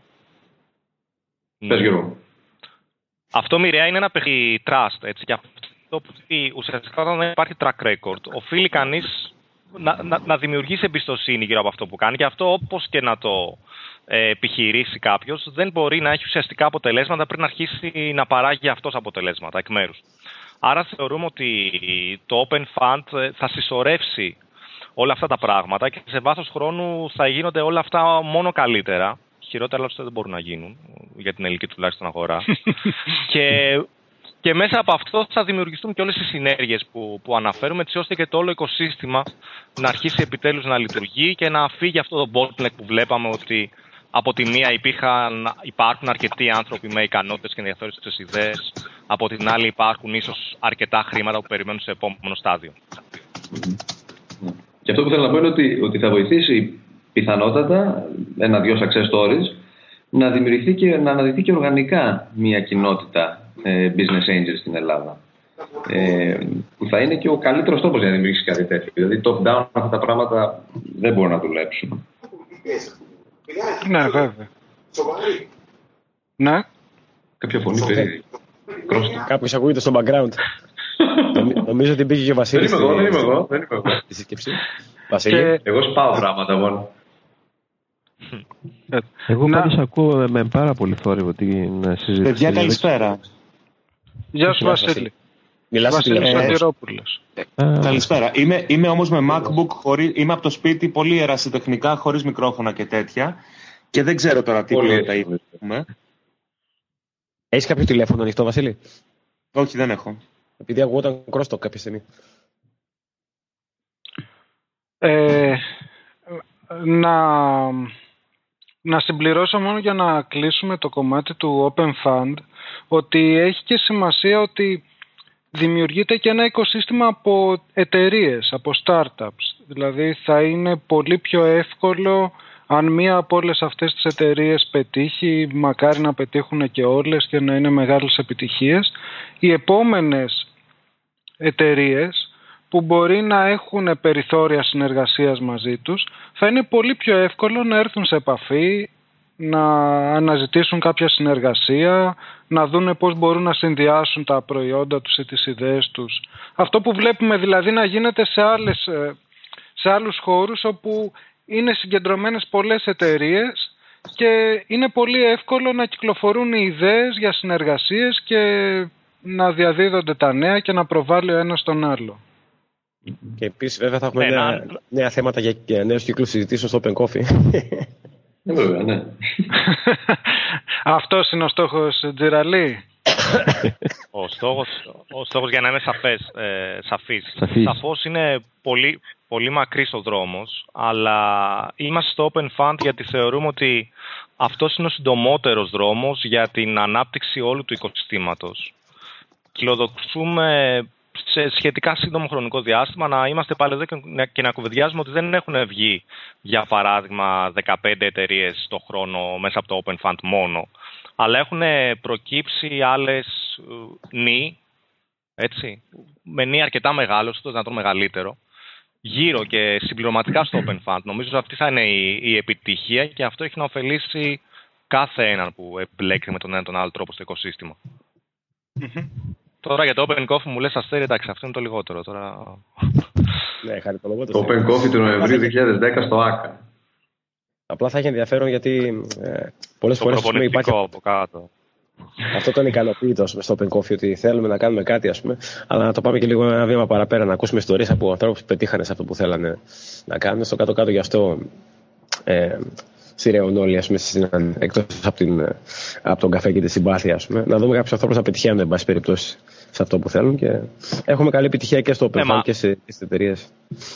Ναι. Πες, Γιώργο. Αυτό μοιραία είναι ένα παιχνίδι trust. Έτσι, και αυτό που ουσιαστικά όταν δεν υπάρχει track record, οφείλει κανείς να, να, να δημιουργήσει εμπιστοσύνη γύρω από αυτό που κάνει, και αυτό όπως και να το ε, επιχειρήσει κάποιος, δεν μπορεί να έχει ουσιαστικά αποτελέσματα πριν αρχίσει να παράγει αυτός αποτελέσματα εκ μέρους. Άρα θεωρούμε ότι το Open Fund θα συσσωρεύσει όλα αυτά τα πράγματα και σε βάθος χρόνου θα γίνονται όλα αυτά μόνο καλύτερα. Χειρότερα αλλά δεν μπορούν να γίνουν για την ελληνική τουλάχιστον αγορά. και, και μέσα από αυτό θα δημιουργηθούν και όλες οι συνέργειες που, που αναφέρουμε, έτσι ώστε και το όλο οικοσύστημα να αρχίσει επιτέλους να λειτουργεί και να φύγει αυτό το bottleneck που βλέπαμε, ότι από τη μία υπήρχαν, υπάρχουν αρκετοί άνθρωποι με ικανότητες και ενδιαφέρουσες ιδέες, από την άλλη υπάρχουν ίσως αρκετά χρήματα που περιμένουν σε επόμενο στάδιο. Και αυτό που θέλω να πω είναι ότι, ότι θα βοηθήσει πιθανότατα ένα-δυο success stories να δημιουργηθεί και να αναδειχθεί και οργανικά μια κοινότητα ε, business angels στην Ελλάδα. Ε, που θα είναι και ο καλύτερος τρόπος για να δημιουργήσει κάτι τέτοιο. Δηλαδή, top-down αυτά τα πράγματα δεν μπορούν να δουλέψουν. Ναι, βέβαια. Ναι. Κάποια φωνή περίεργη. Κάποιος ακούγεται στο background. Νομίζω ότι μπήκε και ο Βασίλης. Δεν είμαι εγώ, δεν είμαι εγώ. Δεν είμαι εγώ. Στη σύσκεψη. Βασίλη. Εγώ σπάω πράγματα μόνο. Εγώ πάντως ακούω με πάρα πολύ θόρυβο την συζήτηση. Παιδιά, καλησπέρα. Γεια σου, Βασίλη. Μιλάς Βασίλης Αντιρόπουλος. Καλησπέρα. Είμαι, είμαι όμως με MacBook, χωρί, είμαι από το σπίτι πολύ ερασιτεχνικά, χωρίς μικρόφωνα και τέτοια. Και δεν ξέρω τώρα τι ποιότητα έχουμε. Έχεις κάποιο τηλέφωνο ανοιχτό, Βασίλη? Όχι, δεν έχω. Επειδή ακούγονταν κρόστο κάποια στιγμή. Ε, να, να συμπληρώσω μόνο για να κλείσουμε το κομμάτι του Open Fund, ότι έχει και σημασία ότι δημιουργείται και ένα οικοσύστημα από εταιρείες, από startups. Δηλαδή θα είναι πολύ πιο εύκολο αν μία από όλες αυτές τις εταιρείες πετύχει, μακάρι να πετύχουν και όλες και να είναι μεγάλες επιτυχίες, οι επόμενες εταιρείες που μπορεί να έχουν περιθώρια συνεργασίας μαζί τους, θα είναι πολύ πιο εύκολο να έρθουν σε επαφή, να αναζητήσουν κάποια συνεργασία, να δούνε πώς μπορούν να συνδυάσουν τα προϊόντα τους ή τις ιδέες τους. Αυτό που βλέπουμε δηλαδή να γίνεται σε, άλλες, σε άλλους χώρους όπου είναι συγκεντρωμένες πολλές εταιρείες και είναι πολύ εύκολο να κυκλοφορούν οι ιδέες για συνεργασίες και να διαδίδονται τα νέα και να προβάλλει ο ένας τον άλλο. Και επίσης βέβαια θα έχουμε νέα, να... νέα θέματα για, για νέους κύκλους συζητήσεων στο Open Coffee. Ναι, βέβαια, ναι. Αυτός είναι ο στόχος, Τζιραλή. ο, στόχος, ο στόχος, για να είμαι σαφές, ε, σαφής, σαφής, σαφώς είναι πολύ, πολύ μακρύς ο δρόμος, αλλά είμαστε στο Open Fund γιατί θεωρούμε ότι αυτός είναι ο συντομότερος δρόμος για την ανάπτυξη όλου του οικοσυστήματος. Φιλοδοξούμε σε σχετικά σύντομο χρονικό διάστημα να είμαστε πάλι εδώ και να κουβεντιάζουμε ότι δεν έχουν βγει, για παράδειγμα, δεκαπέντε εταιρείες το χρόνο μέσα από το Open Fund μόνο, αλλά έχουν προκύψει άλλες νη, έτσι, με νη αρκετά μεγάλο, στο δυνατόν μεγαλύτερο, γύρω και συμπληρωματικά στο Open Fund. Νομίζω ότι αυτή θα είναι η, η επιτυχία και αυτό έχει να ωφελήσει κάθε έναν που επιλέξει με τον ένα τον άλλο τρόπο στο οικοσύστημα. Mm-hmm. Τώρα για το Open Coffee μου λες αστέρι, εντάξει, αυτό είναι το λιγότερο. Τώρα... ναι, χαριτολογώ το Open Coffee του Νοεμβρίου δύο χιλιάδες δέκα στο ΆΚΑ. Απλά θα έχει ενδιαφέρον γιατί ε, πολλές το φορές πούμε, υπάρχει από κάτω. Αυτό το ικανοποιητό στο Open Coffee, ότι θέλουμε να κάνουμε κάτι, ας πούμε, αλλά να το πάμε και λίγο ένα βήμα παραπέρα, να ακούσουμε ιστορίες από ανθρώπους που πετύχανε σε αυτό που θέλανε να κάνουν. Στο κάτω-κάτω γι' αυτό ε, σειραίων όλοι, ας πούμε, εκτός από, την, από τον καφέ και τη συμπάθεια, ας πούμε, να δούμε κάποιους ανθρώπους να πετυχαίνουν, εν πάση περιπτώσει, σε αυτό που θέλουν. Και έχουμε καλή επιτυχία και στο Open Fund και στις εταιρείες.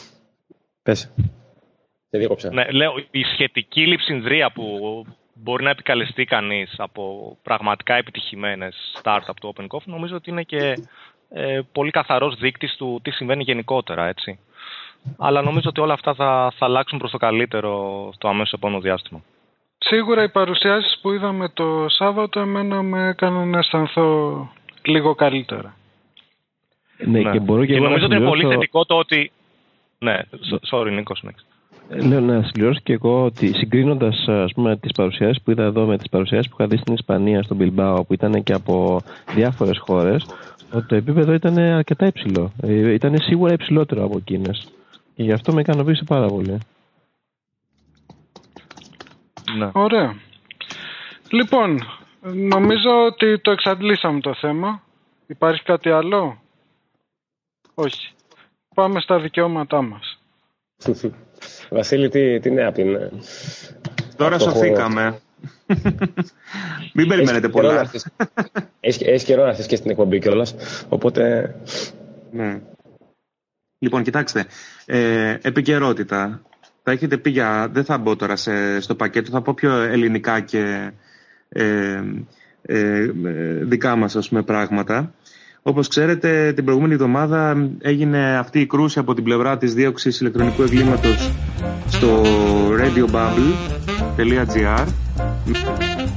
Πες. Σε διέκοψα. Ναι, λέω, η σχετική λειψινδρία που μπορεί να επικαλεστεί κανείς από πραγματικά επιτυχημένες startup του Open Coffee, νομίζω ότι είναι και ε, πολύ καθαρός δείκτης του τι συμβαίνει γενικότερα, έτσι. Αλλά νομίζω ότι όλα αυτά θα, θα αλλάξουν προς το καλύτερο στο αμέσως επόμενο διάστημα. Σίγουρα οι παρουσιάσεις που είδαμε το Σάββατο εμένα με έκαναν να αισθανθώ λίγο καλύτερα. Ναι, ναι. Και, μπορώ και, και νομίζω ότι είναι συμπληρώσω... πολύ θετικό το ότι... Ναι, sorry Νίκος, next. Λέω να συμπληρώσω και εγώ ότι συγκρίνοντας, ας πούμε, τις παρουσιάσεις που είδα εδώ με τις παρουσιάσεις που είχα δει στην Ισπανία, στον Μπιλμπάο, που ήταν και από διάφορες χώρες, ότι το επίπεδο ήταν αρκετά υψηλό. Ήταν σίγουρα υψηλότερο από εκείνες. Και γι' αυτό με ικανοποίησε πάρα πολύ. Ναι. Ωραία. Λοιπόν, νομίζω ότι το εξαντλήσαμε το θέμα. Υπάρχει κάτι άλλο? Όχι. Πάμε στα δικαιώματά μας. Βασίλη, τι, τι νέα την... Τώρα σωθήκαμε. Μην περιμένετε πολλά. Έχεις καιρό να έρθεις και στην εκπομπή κιόλας, οπότε... Ναι. Λοιπόν, κοιτάξτε, ε, επικαιρότητα. Θα έχετε πει για... Δεν θα μπω τώρα σε, στο πακέτο, θα πω πιο ελληνικά και ε, ε, δικά μας, ας πούμε, πράγματα. Όπως ξέρετε, την προηγούμενη εβδομάδα έγινε αυτή η κρούση από την πλευρά της δίωξης ηλεκτρονικού εγκλήματος στο radiobubble τελεία gr